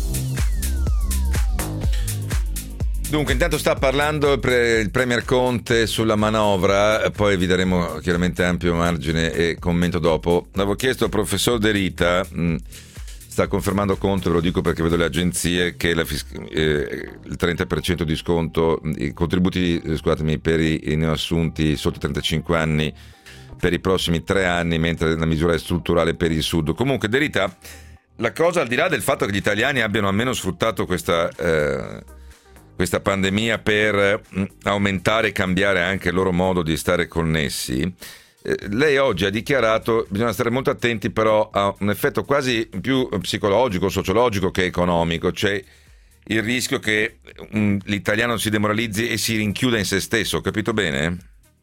Speaker 2: Dunque, intanto sta parlando il, pre, il Premier Conte sulla manovra, poi vi daremo chiaramente ampio margine e commento dopo. Avevo chiesto al professor De Rita, mh, sta confermando Conte, ve lo dico perché vedo le agenzie, che la fis- eh, il trenta per cento di sconto, i contributi, scusatemi, per i, i neoassunti sotto i trentacinque anni per i prossimi tre anni, mentre la misura è strutturale per il Sud. Comunque, De Rita, la cosa, al di là del fatto che gli italiani abbiano almeno sfruttato questa... Eh, questa pandemia per aumentare e cambiare anche il loro modo di stare connessi, eh, lei oggi ha dichiarato bisogna stare molto attenti però a un effetto quasi più psicologico, sociologico che economico, cioè il rischio che um, l'italiano si demoralizzi e si rinchiuda in se stesso, ho capito bene?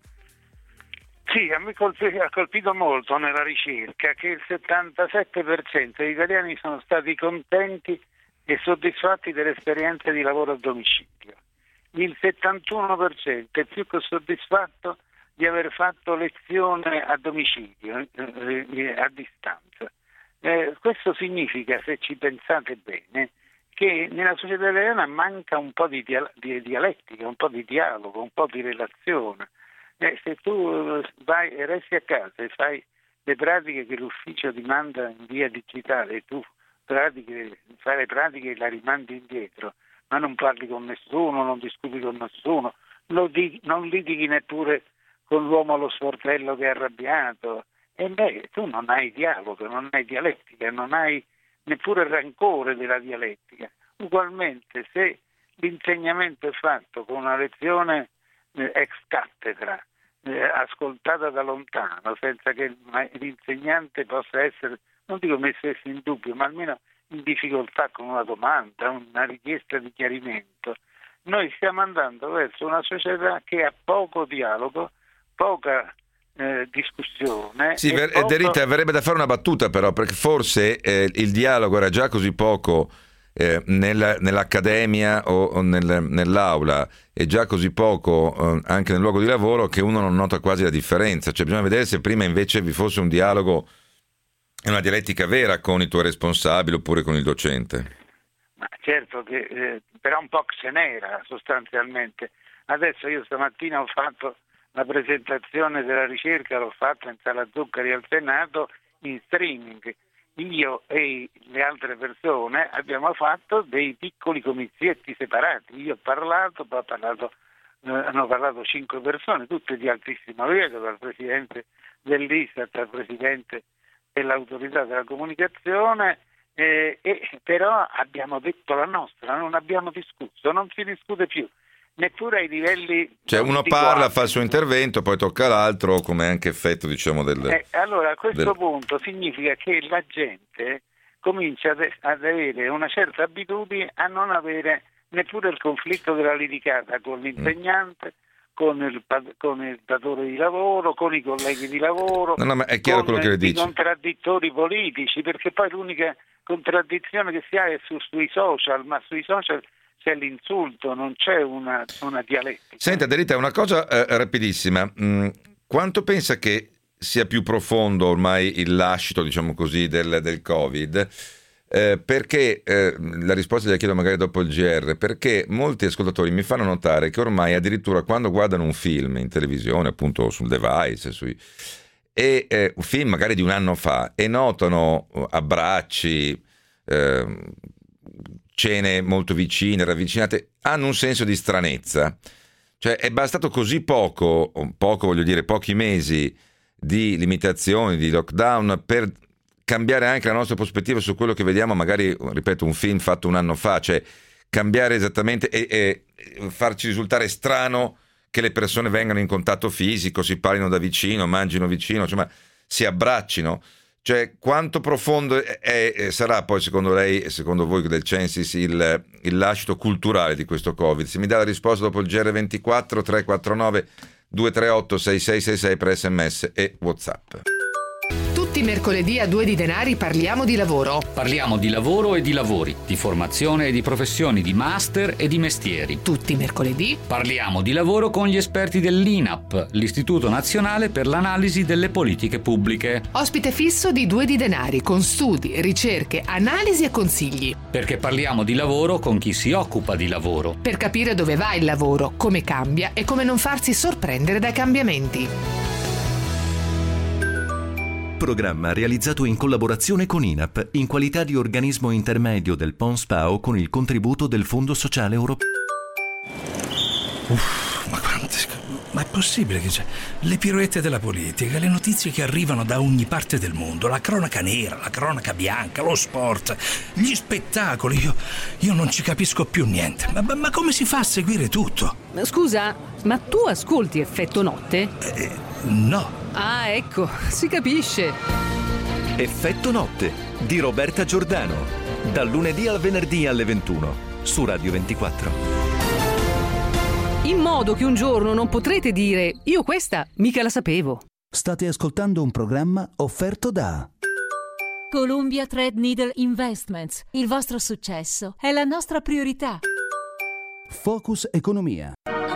Speaker 10: Sì, a me colp- ha colpito molto nella ricerca che il settantasette per cento degli italiani sono stati contenti e soddisfatti dell'esperienza di lavoro a domicilio. Il settantuno per cento è più che soddisfatto di aver fatto lezione a domicilio, eh, a distanza. Eh, questo significa, se ci pensate bene, che nella società italiana manca un po' di, dia- di dialettica, un po' di dialogo, un po' di relazione. Eh, se tu vai e resti a casa e fai le pratiche che l'ufficio ti manda in via digitale e tu pratiche, fai le pratiche e la rimandi indietro, ma non parli con nessuno, non discuti con nessuno, non, di, non litighi neppure con l'uomo allo sportello che è arrabbiato, e beh, tu non hai dialogo, non hai dialettica, non hai neppure rancore della dialettica. Ugualmente, se l'insegnamento è fatto con una lezione eh, ex cattedra, eh, ascoltata da lontano, senza che l'insegnante possa essere, non dico messo in dubbio, ma almeno in difficoltà con una domanda, una richiesta di chiarimento, noi stiamo andando verso una società che ha poco dialogo, poca eh, discussione.
Speaker 2: Sì, ver-
Speaker 10: poco...
Speaker 2: De Rita, avrebbe da fare una battuta però, perché forse eh, il dialogo era già così poco eh, nella, nell'accademia o, o nel, nell'aula, e già così poco eh, anche nel luogo di lavoro, che uno non nota quasi la differenza. Cioè bisogna vedere se prima invece vi fosse un dialogo, una dialettica vera con i tuoi responsabili oppure con il docente.
Speaker 10: Ma certo che eh, però un po' se n'era sostanzialmente. Adesso io stamattina ho fatto la presentazione della ricerca, l'ho fatta in Sala Zuccari al Senato in streaming. Io e le altre persone abbiamo fatto dei piccoli comizietti separati. Io ho parlato, poi ho parlato, eh, hanno parlato cinque persone, tutte di altissimo livello, dal presidente dell'Istat al presidente dell'autorità della comunicazione, eh, e però abbiamo detto la nostra, non abbiamo discusso, non si discute più, neppure ai livelli...
Speaker 2: Cioè uno parla, fa il suo intervento, poi tocca l'altro, come anche effetto, diciamo, del...
Speaker 10: Eh, allora a questo
Speaker 2: del...
Speaker 10: punto significa che la gente comincia ad, ad avere una certa abitudine a non avere neppure il conflitto della litigata con l'insegnante, mm. Con il, con il datore di lavoro, con i colleghi di lavoro,
Speaker 2: no, no, ma è chiaro
Speaker 10: con
Speaker 2: quello che le
Speaker 10: i
Speaker 2: dici.
Speaker 10: contraddittori politici, perché poi l'unica contraddizione che si ha è su, sui social, ma sui social c'è l'insulto, non c'è una, una dialettica.
Speaker 2: Senta, De Rita, una cosa eh, rapidissima. Mm, quanto pensa che sia più profondo ormai il lascito, diciamo così, del, del Covid? Eh, perché, eh, la risposta la chiedo magari dopo il G R, perché molti ascoltatori mi fanno notare che ormai addirittura quando guardano un film in televisione, appunto sul device, sui, e eh, un film magari di un anno fa, e notano abbracci, eh, cene molto vicine, ravvicinate, hanno un senso di stranezza. Cioè è bastato così poco, poco voglio dire pochi mesi di limitazioni, di lockdown, per cambiare anche la nostra prospettiva su quello che vediamo, magari, ripeto, un film fatto un anno fa, cioè cambiare esattamente e, e farci risultare strano che le persone vengano in contatto fisico, si parlino da vicino, mangino vicino, insomma, si abbraccino. Cioè, quanto profondo è, è, sarà poi, secondo lei e secondo voi del Censis, il, il lascito culturale di questo Covid? Se mi dà la risposta dopo il G R ventiquattro, tre quattro nove due tre otto sei sei sei sei per sms e WhatsApp.
Speaker 11: Tutti i mercoledì a Due di Denari parliamo di lavoro.
Speaker 12: Parliamo di lavoro e di lavori, di formazione e di professioni, di master e di mestieri.
Speaker 11: Tutti i mercoledì
Speaker 12: parliamo di lavoro con gli esperti dell'I N A P, l'Istituto Nazionale per l'Analisi delle Politiche Pubbliche.
Speaker 11: Ospite fisso di Due di Denari, con studi, ricerche, analisi e consigli.
Speaker 12: Perché parliamo di lavoro con chi si occupa di lavoro.
Speaker 11: Per capire dove va il lavoro, come cambia e come non farsi sorprendere dai cambiamenti.
Speaker 13: Programma realizzato in collaborazione con I N A P in qualità di organismo intermedio del P O N S P A O con il contributo del Fondo Sociale Europeo.
Speaker 14: Uff, ma quante... Ma è possibile che c'è? Le piroette della politica, le notizie che arrivano da ogni parte del mondo, la cronaca nera, la cronaca bianca, lo sport, gli spettacoli, io, io non ci capisco più niente. Ma, ma come si fa a seguire tutto?
Speaker 15: Scusa, ma tu ascolti Effetto Notte?
Speaker 14: Eh, no.
Speaker 15: Ah, ecco, si capisce.
Speaker 13: Effetto Notte di Roberta Giordano, dal lunedì al venerdì alle ventuno su Radio ventiquattro.
Speaker 15: In modo che un giorno non potrete dire io questa mica la sapevo.
Speaker 8: State ascoltando un programma offerto da
Speaker 9: Columbia Threadneedle Investments. Il vostro successo è la nostra priorità.
Speaker 8: Focus Economia.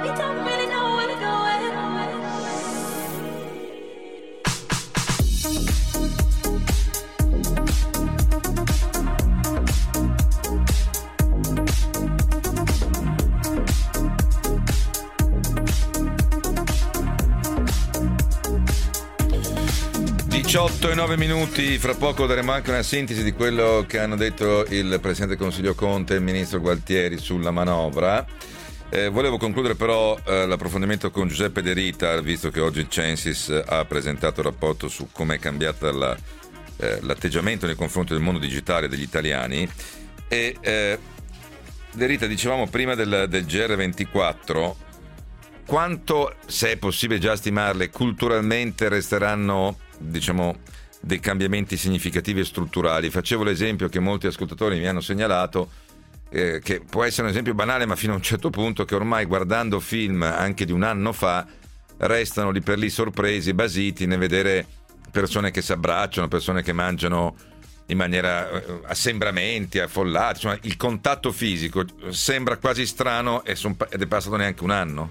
Speaker 2: diciotto e nove minuti, fra poco daremo anche una sintesi di quello che hanno detto il Presidente del Consiglio Conte e il Ministro Gualtieri sulla manovra. Eh, volevo concludere però eh, l'approfondimento con Giuseppe De Rita, visto che oggi il Censis ha presentato il rapporto su come è cambiata la, eh, l'atteggiamento nei confronti del mondo digitale degli italiani. E eh, De Rita, dicevamo prima del, del G R ventiquattro, quanto, se è possibile già stimarle, culturalmente resteranno, diciamo, dei cambiamenti significativi e strutturali? Facevo l'esempio che molti ascoltatori mi hanno segnalato, eh, che può essere un esempio banale, ma fino a un certo punto, che ormai guardando film anche di un anno fa restano lì per lì sorpresi, basiti nel vedere persone che si abbracciano, persone che mangiano in maniera eh, assembramenti, affollati, insomma il contatto fisico sembra quasi strano e son, ed è passato neanche un anno.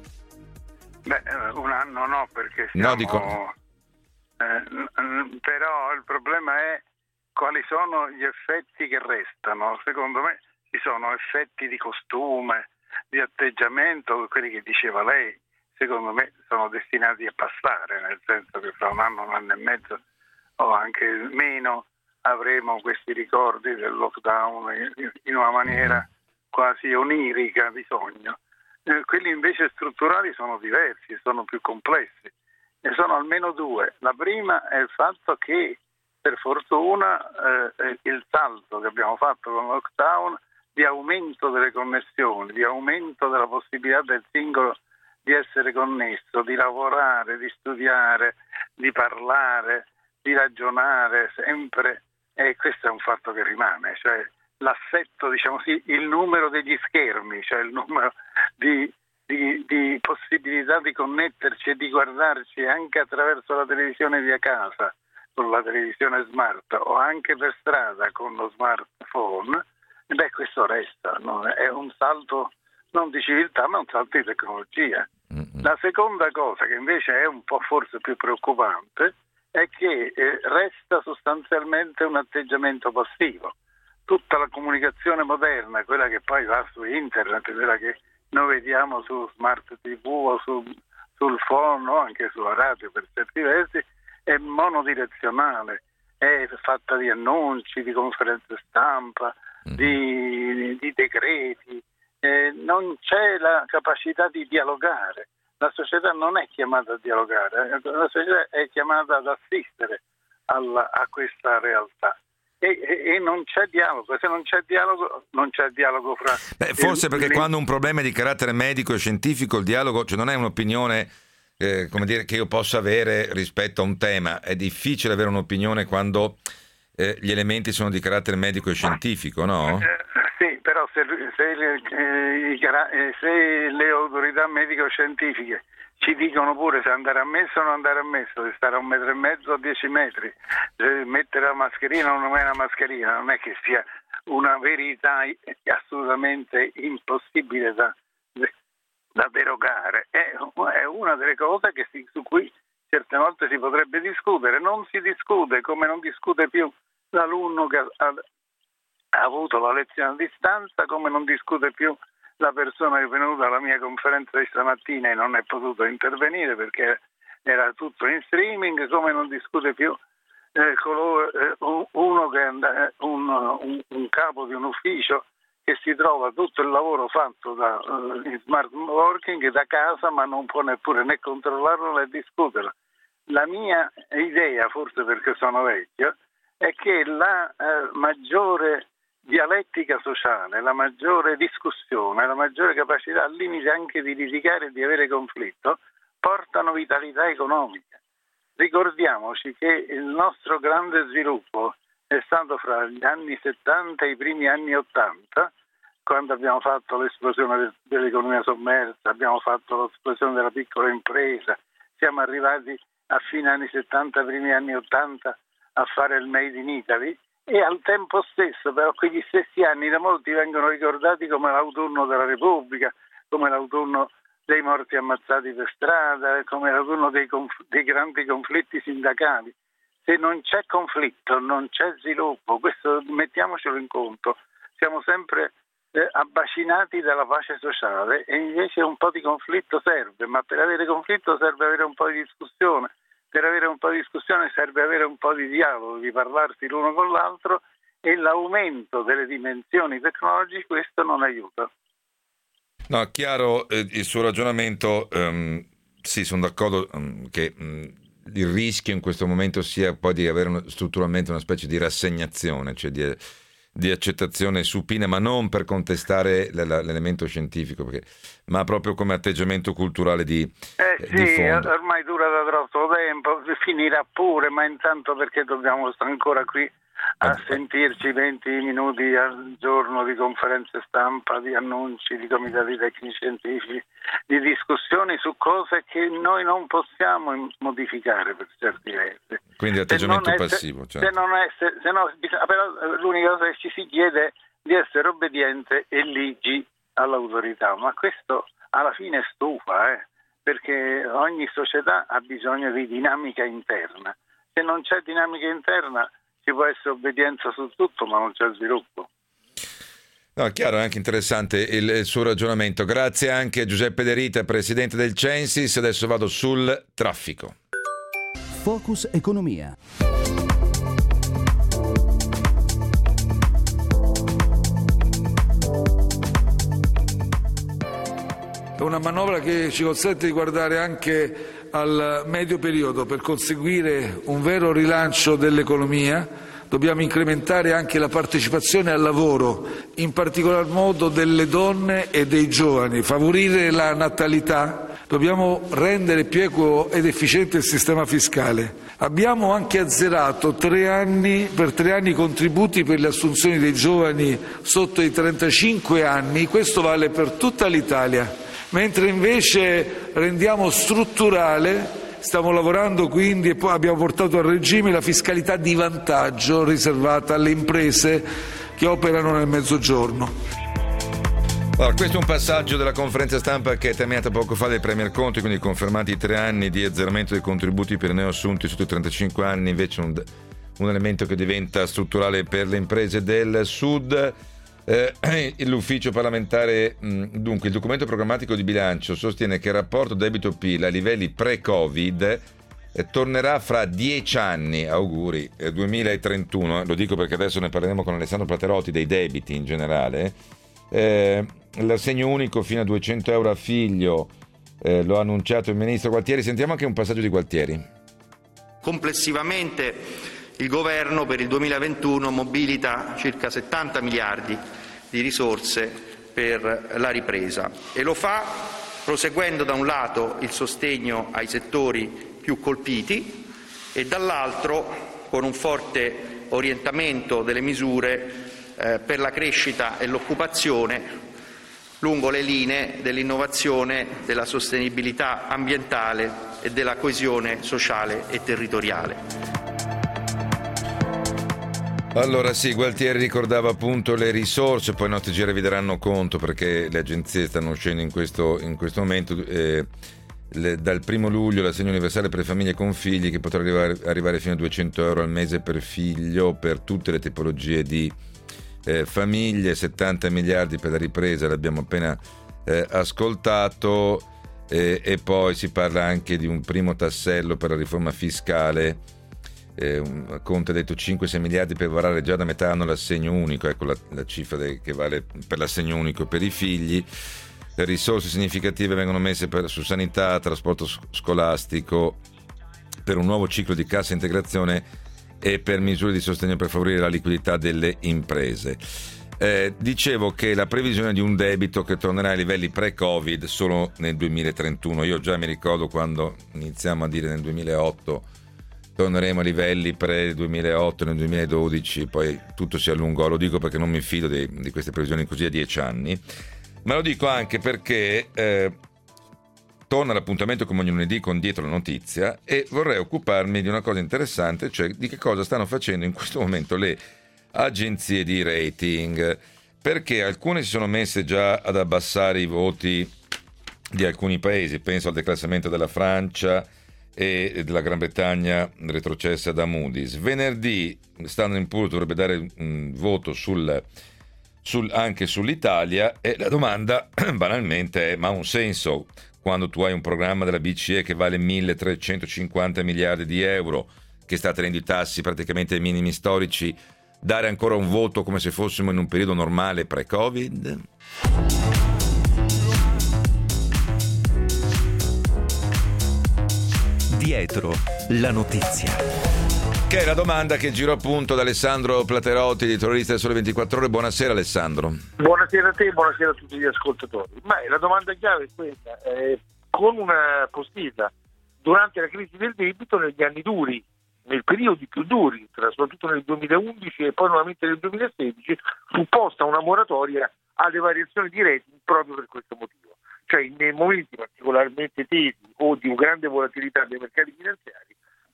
Speaker 10: Beh, un anno no, perché siamo...
Speaker 2: No, dico...
Speaker 10: Eh, però il problema è quali sono gli effetti che restano. Secondo me ci sono effetti di costume, di atteggiamento, quelli che diceva lei, secondo me sono destinati a passare, nel senso che fra un anno, un anno e mezzo o anche meno avremo questi ricordi del lockdown in una maniera quasi onirica di sogno. Eh, quelli invece strutturali sono diversi, sono più complessi. Ne sono almeno due. La prima è il fatto che per fortuna eh, il salto che abbiamo fatto con il lockdown di aumento delle connessioni, di aumento della possibilità del singolo di essere connesso, di lavorare, di studiare, di parlare, di ragionare sempre, e questo è un fatto che rimane, cioè l'assetto, diciamo così, il numero degli schermi, cioè il numero di Di, di possibilità di connetterci e di guardarci anche attraverso la televisione via casa, con la televisione smart, o anche per strada con lo smartphone, e beh, questo resta, no? È un salto non di civiltà, ma un salto di tecnologia. Mm-hmm. La seconda cosa, che invece è un po' forse più preoccupante, è che eh, resta sostanzialmente un atteggiamento passivo. Tutta la comunicazione moderna, quella che poi va su internet, quella che noi vediamo su smart tivù o su, sul phone o anche sulla radio per certi versi, è monodirezionale, è fatta di annunci, di conferenze stampa, mm. di, di decreti, eh, non c'è la capacità di dialogare. La società non è chiamata a dialogare, la società è chiamata ad assistere alla, a questa realtà. E, e, e non c'è dialogo, se non c'è dialogo non c'è dialogo fra...
Speaker 2: Beh, forse
Speaker 10: il,
Speaker 2: perché
Speaker 10: il...
Speaker 2: quando un problema è di carattere medico e scientifico, il dialogo, cioè non è un'opinione eh, come dire, che io possa avere rispetto a un tema, è difficile avere un'opinione quando eh, gli elementi sono di carattere medico e scientifico, no?
Speaker 10: Eh, sì, però se, se, eh, i, se le autorità medico-scientifiche ci dicono pure se andare ammesso o non andare ammesso, se stare a un metro e mezzo o a dieci metri, se mettere la mascherina o non è una mascherina, non è che sia una verità assolutamente impossibile da, da derogare. È, è una delle cose che si, su cui certe volte si potrebbe discutere. Non si discute, come non discute più l'alunno che ha, ha, ha avuto la lezione a distanza, come non discute più la persona che è venuta alla mia conferenza di stamattina e non è potuto intervenire perché era tutto in streaming, come non discute più eh, coloro, eh, uno che è and- un, un, un capo di un ufficio che si trova tutto il lavoro fatto da, uh, in smart working da casa, ma non può neppure né controllarlo né discuterlo. La mia idea, forse perché sono vecchio, è che la uh, maggiore dialettica sociale, la maggiore discussione, la maggiore capacità al limite anche di litigare e di avere conflitto portano vitalità economica. Ricordiamoci che il nostro grande sviluppo è stato fra gli anni settanta e i primi anni ottanta, quando abbiamo fatto l'esplosione dell'economia sommersa, abbiamo fatto l'esplosione della piccola impresa, siamo arrivati a fine anni settanta, primi anni ottanta a fare il Made in Italy. E al tempo stesso, però, quegli stessi anni da molti vengono ricordati come l'autunno della Repubblica, come l'autunno dei morti ammazzati per strada, come l'autunno dei, conf- dei grandi conflitti sindacali. Se non c'è conflitto, non c'è sviluppo, questo mettiamocelo in conto. Siamo sempre eh, abbacinati dalla pace sociale e invece un po' di conflitto serve, ma per avere conflitto serve avere un po' di discussione. Per avere un po' di discussione serve avere un po' di dialogo, di parlarsi l'uno con l'altro, e l'aumento delle dimensioni tecnologiche questo non aiuta.
Speaker 2: No, chiaro eh, il suo ragionamento, um, sì, sono d'accordo um, che um, il rischio in questo momento sia poi di avere una, strutturalmente una specie di rassegnazione, cioè di, di accettazione supina, ma non per contestare l- l- l'elemento scientifico, perché, ma proprio come atteggiamento culturale di,
Speaker 10: eh
Speaker 2: eh,
Speaker 10: sì,
Speaker 2: di fondo.
Speaker 10: Ormai dura da troppo tempo, finirà pure, ma intanto perché dobbiamo stare ancora qui a sentirci venti minuti al giorno di conferenze stampa, di annunci, di comitati tecnici scientifici, di discussioni su cose che noi non possiamo modificare per certi versi.
Speaker 2: Quindi atteggiamento passivo.
Speaker 10: Se,
Speaker 2: certo.
Speaker 10: se non essere, se no, però l'unica cosa che ci si chiede è di essere obbediente e ligi all'autorità, ma questo alla fine stufa, eh? Perché ogni società ha bisogno di dinamica interna. Se non c'è dinamica interna ci può essere obbedienza su tutto, ma non c'è sviluppo.
Speaker 2: No, chiaro, è anche interessante il, il suo ragionamento. Grazie anche a Giuseppe De Rita, presidente del Censis. Adesso vado sul traffico.
Speaker 8: Focus Economia.
Speaker 16: È una manovra che ci consente di guardare anche al medio periodo per conseguire un vero rilancio dell'economia. Dobbiamo incrementare anche la partecipazione al lavoro, in particolar modo delle donne e dei giovani, favorire la natalità. Dobbiamo rendere più equo ed efficiente il sistema fiscale. Abbiamo anche azzerato tre anni, per tre anni i contributi per le assunzioni dei giovani sotto i trentacinque anni, questo vale per tutta l'Italia. Mentre invece rendiamo strutturale, stiamo lavorando quindi e poi abbiamo portato a regime la fiscalità di vantaggio riservata alle imprese che operano nel Mezzogiorno.
Speaker 2: Allora, questo è un passaggio della conferenza stampa che è terminata poco fa del Premier Conte, quindi confermati i tre anni di azzeramento dei contributi per i neoassunti sotto i trentacinque anni, invece un, un elemento che diventa strutturale per le imprese del Sud. Eh, l'ufficio parlamentare, dunque, il documento programmatico di bilancio sostiene che il rapporto debito-P I L a livelli pre-Covid eh, tornerà fra dieci anni, auguri, eh, duemilatrentuno, lo dico perché adesso ne parleremo con Alessandro Platerotti dei debiti in generale, eh, l'assegno unico fino a duecento euro a figlio, eh, lo ha annunciato il ministro Gualtieri. Sentiamo anche un passaggio di Gualtieri.
Speaker 17: Complessivamente il governo per il duemilaventuno mobilita circa settanta miliardi di risorse per la ripresa e lo fa proseguendo da un lato il sostegno ai settori più colpiti e dall'altro con un forte orientamento delle misure eh, per la crescita e l'occupazione lungo le linee dell'innovazione, della sostenibilità ambientale e della coesione sociale e territoriale.
Speaker 2: Allora sì, Gualtieri ricordava appunto le risorse, poi i nostri G R vi daranno conto perché le agenzie stanno uscendo in questo, in questo momento. Eh, le, dal primo luglio l'assegno universale per le famiglie con figli che potrà arrivare, arrivare fino a duecento euro al mese per figlio per tutte le tipologie di eh, famiglie, settanta miliardi per la ripresa, l'abbiamo appena eh, ascoltato, eh, e poi si parla anche di un primo tassello per la riforma fiscale. Eh, Conte ha detto cinque sei miliardi per varare già da metà anno l'assegno unico, ecco la, la cifra de, che vale per l'assegno unico per i figli. Le risorse significative vengono messe per, su sanità, trasporto scolastico, per un nuovo ciclo di cassa integrazione e per misure di sostegno per favorire la liquidità delle imprese. Eh, dicevo che la previsione di un debito che tornerà ai livelli pre-Covid solo nel duemilatrentuno. Io già mi ricordo quando iniziamo a dire nel duemilaotto torneremo a livelli pre-duemilaotto, nel duemiladodici, poi tutto si allungò. Lo dico perché non mi fido di, di queste previsioni così a dieci anni, ma lo dico anche perché eh, torna l'appuntamento come ogni lunedì con Dietro la Notizia e vorrei occuparmi di una cosa interessante, cioè di che cosa stanno facendo in questo momento le agenzie di rating, perché alcune si sono messe già ad abbassare i voti di alcuni paesi. Penso al declassamento della Francia e della Gran Bretagna retrocessa da Moody's. Venerdì Standard and Poor's dovrebbe dare un voto sul, sul, anche sull'Italia, e la domanda banalmente è: ma ha un senso quando tu hai un programma della B C E che vale milletrecentocinquanta miliardi di euro, che sta tenendo i tassi praticamente ai minimi storici, dare ancora un voto come se fossimo in un periodo normale pre-Covid?
Speaker 13: Dietro la notizia.
Speaker 2: Che è la domanda che giro appunto da Alessandro Platerotti, editorialista del Sole ventiquattro Ore. Buonasera Alessandro.
Speaker 10: Buonasera a te e buonasera a tutti gli ascoltatori. Ma la domanda chiave è questa, eh, con una postilla: durante la crisi del debito negli anni duri, nei periodi più duri, soprattutto nel duemilaundici e poi nuovamente nel duemilasedici, fu posta una moratoria alle variazioni di rating proprio per questo motivo. Cioè nei momenti particolarmente tesi o di grande volatilità dei mercati finanziari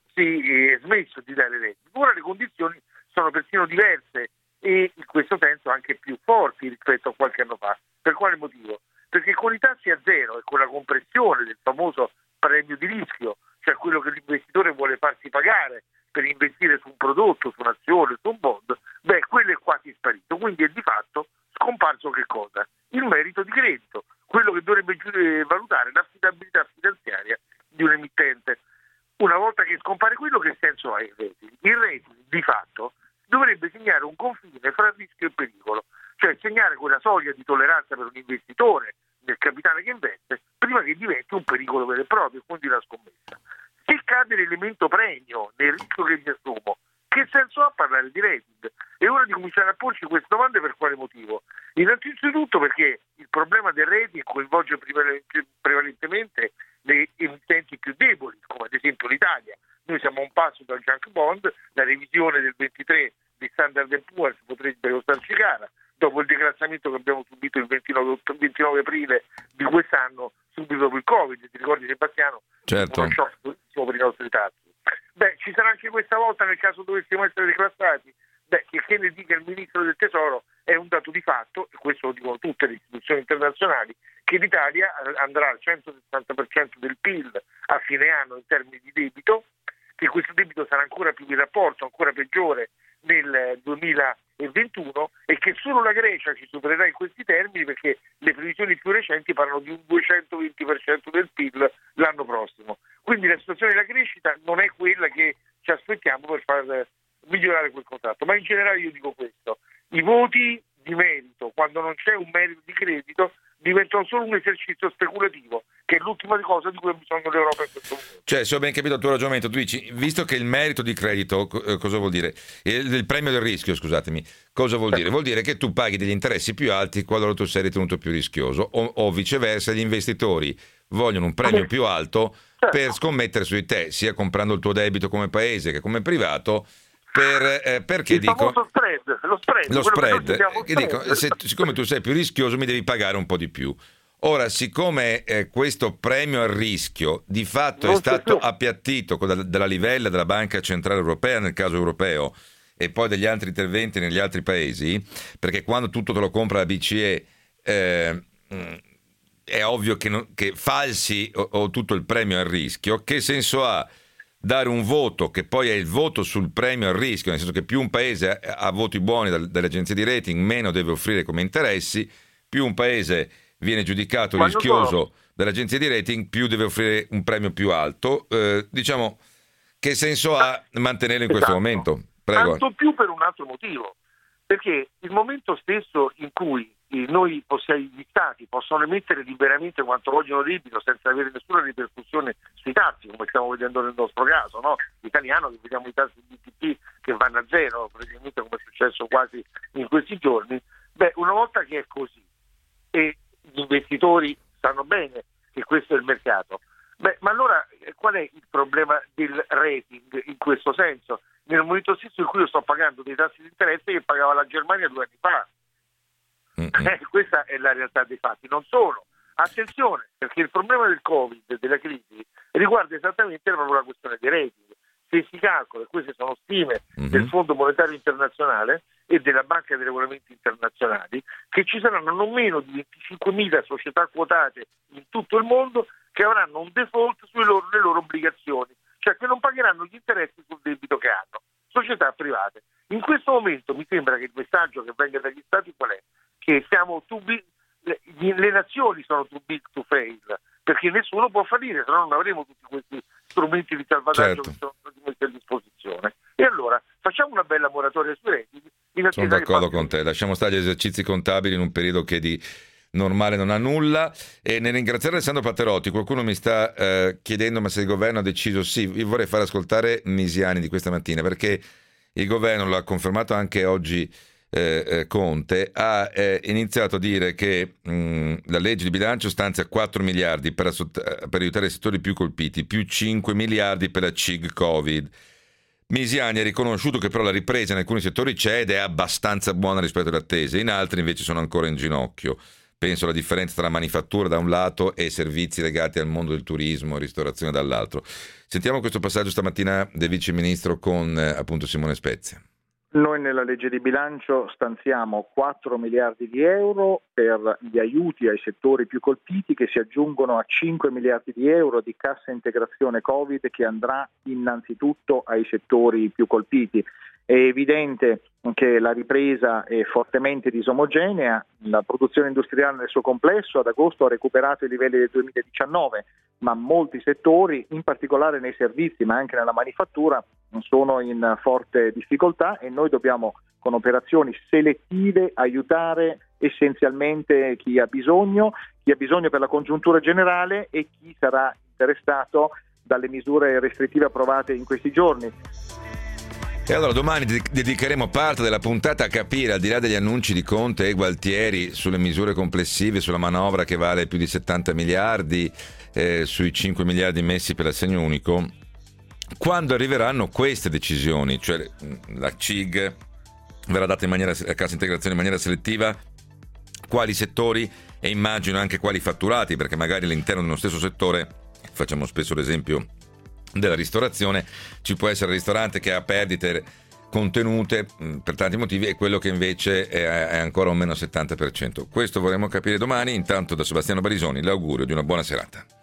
Speaker 10: si è smesso di dare rating. Ora le condizioni sono persino diverse e in questo senso anche più forti rispetto a qualche anno fa. Per quale motivo? Perché con i tassi a zero e con la compressione del famoso premio di rischio, cioè quello che l'investitore vuole farsi pagare per investire su un prodotto, su un'azione, su un bond, beh, quello è quasi sparito. Quindi è di fatto scomparso che cosa? Il merito di credito, quello che dovrebbe valutare l'affidabilità finanziaria di un emittente. Una volta che scompare quello, che senso ha il rating? Il rating di fatto dovrebbe segnare un confine fra rischio e pericolo, cioè segnare quella soglia di tolleranza per un investitore nel capitale che investe prima che diventi un pericolo vero e proprio, quindi una scommessa. Se cade l'elemento premio nel rischio che mi assumo, che senso ha parlare di rating? È ora di cominciare a porci queste domande. Per quale motivo? Innanzitutto perché il problema del rating coinvolge prevalentemente le emittenti più deboli, come ad esempio l'Italia. Noi siamo a un passo dal junk bond, la revisione del ventitré di Standard and Poor's potrebbe costarci cara, dopo il declassamento che abbiamo subito il ventinove, ventinove aprile di quest'anno, subito dopo il Covid. Ti ricordi, Sebastiano?
Speaker 2: Certo.
Speaker 10: Uno shock per i nostri tassi. Beh, ci sarà anche questa volta nel caso dovessimo essere declassati. Beh, che, che ne dica il Ministro del Tesoro, è un dato di fatto, e questo lo dicono tutte le istituzioni internazionali, che l'Italia andrà al centosessanta per cento del P I L a fine anno in termini di debito, che questo debito sarà ancora più in rapporto, ancora peggiore nel duemilaventuno duemilaventuno e che solo la Grecia ci supererà in questi termini, perché le previsioni più recenti parlano di un duecentoventi per cento del P I L l'anno prossimo. Quindi la situazione della crescita non è quella che ci aspettiamo per far migliorare quel contratto. Ma in generale io dico questo: i voti di merito, quando non c'è un merito di credito, diventano solo un esercizio speculativo, che è l'ultima cosa di cui ha bisogno l'Europa in questo momento.
Speaker 2: Cioè, se ho ben capito il tuo ragionamento, tu dici, visto che il merito di credito, eh, cosa vuol dire? Il, il premio del rischio, scusatemi, cosa vuol dire? Vuol dire che tu paghi degli interessi più alti qualora tu sei ritenuto più rischioso, o, o viceversa, gli investitori vogliono un premio più alto per scommettere su di te, sia comprando il tuo debito come paese che come privato. Per, eh, perché
Speaker 10: il
Speaker 2: dico
Speaker 10: spread, lo spread,
Speaker 2: lo spread,
Speaker 10: che
Speaker 2: che dico, se, siccome tu sei più rischioso mi devi pagare un po' di più. Ora, siccome eh, questo premio al rischio di fatto non è stato appiattito con la, dalla livella della Banca Centrale Europea nel caso europeo e poi degli altri interventi negli altri paesi, perché quando tutto te lo compra la B C E eh, è ovvio che, non, che falsi o, o tutto il premio al rischio, che senso ha dare un voto che poi è il voto sul premio al rischio, nel senso che più un paese ha voti buoni dalle agenzie di rating, meno deve offrire come interessi, più un paese viene giudicato Quando rischioso sono? dalle agenzie di rating, più deve offrire un premio più alto. Eh, diciamo, che senso ha mantenerlo in questo esatto. momento? Prego.
Speaker 10: Tanto più per un altro motivo, perché il momento stesso in cui noi possiamo, gli stati possono emettere liberamente quanto vogliono debito senza avere nessuna ripercussione sui tassi, come stiamo vedendo nel nostro caso, no? L'italiano, che vediamo i tassi di B T P che vanno a zero, praticamente come è successo quasi in questi giorni. Beh, una volta che è così e gli investitori sanno bene che questo è il mercato, beh, ma allora qual è il problema del rating in questo senso? Nel momento stesso in cui io sto pagando dei tassi di interesse che pagava la Germania due anni fa. Eh, questa è la realtà dei fatti. Non solo, attenzione, perché il problema del Covid e della crisi riguarda esattamente proprio la questione dei rating. Se si calcola, e queste sono stime mm-hmm. del Fondo Monetario Internazionale e della Banca dei Regolamenti Internazionali, che ci saranno non meno di venticinquemila società quotate in tutto il mondo che avranno un default sulle loro, le loro obbligazioni, cioè che non pagheranno gli interessi sul debito che hanno, società private. In questo momento mi sembra che il messaggio che venga dagli Stati qual è? Che siamo too big, le, le nazioni sono too big to fail, perché nessuno può fallire, se no non avremo tutti questi strumenti di salvataggio certo. che sono stati messi a disposizione. E allora facciamo una bella moratoria sui redditi.
Speaker 2: Sono d'accordo con te, lasciamo stare gli esercizi contabili in un periodo che di normale non ha nulla. E nel ringraziare Alessandro Patterotti, qualcuno mi sta eh, chiedendo ma se il governo ha deciso. Sì, io vorrei far ascoltare Misiani di questa mattina, perché il governo l'ha confermato anche oggi. Eh, eh, Conte ha eh, iniziato a dire che mh, la legge di bilancio stanzia quattro miliardi per, assot- per aiutare i settori più colpiti, più cinque miliardi per la C I G Covid. Misiani ha riconosciuto che però la ripresa in alcuni settori c'è ed è abbastanza buona rispetto alle attese, in altri invece sono ancora in ginocchio. Penso alla differenza tra manifattura da un lato e servizi legati al mondo del turismo e ristorazione dall'altro. Sentiamo questo passaggio stamattina del vice ministro con eh, appunto Simone Spezia.
Speaker 3: Noi nella legge di bilancio stanziamo quattro miliardi di euro per gli aiuti ai settori più colpiti, che si aggiungono a cinque miliardi di euro di cassa integrazione Covid, che andrà innanzitutto ai settori più colpiti. È evidente che la ripresa è fortemente disomogenea, la produzione industriale nel suo complesso ad agosto ha recuperato i livelli del duemiladiciannove, ma molti settori, in particolare nei servizi ma anche nella manifattura, sono in forte difficoltà e noi dobbiamo con operazioni selettive aiutare essenzialmente chi ha bisogno, chi ha bisogno per la congiuntura generale e chi sarà interessato dalle misure restrittive approvate in questi giorni.
Speaker 2: E allora domani dedicheremo parte della puntata a capire, al di là degli annunci di Conte e Gualtieri sulle misure complessive, sulla manovra che vale più di settanta miliardi, eh, sui cinque miliardi messi per l'assegno unico, quando arriveranno queste decisioni, cioè la C I G verrà data in maniera, la cassa integrazione in maniera selettiva, quali settori e immagino anche quali fatturati, perché magari all'interno di uno stesso settore, facciamo spesso l'esempio della ristorazione, ci può essere il ristorante che ha perdite contenute mh, per tanti motivi e quello che invece è, è ancora un meno settanta per cento. Questo vorremmo capire domani. Intanto da Sebastiano Barisoni l'augurio di una buona serata.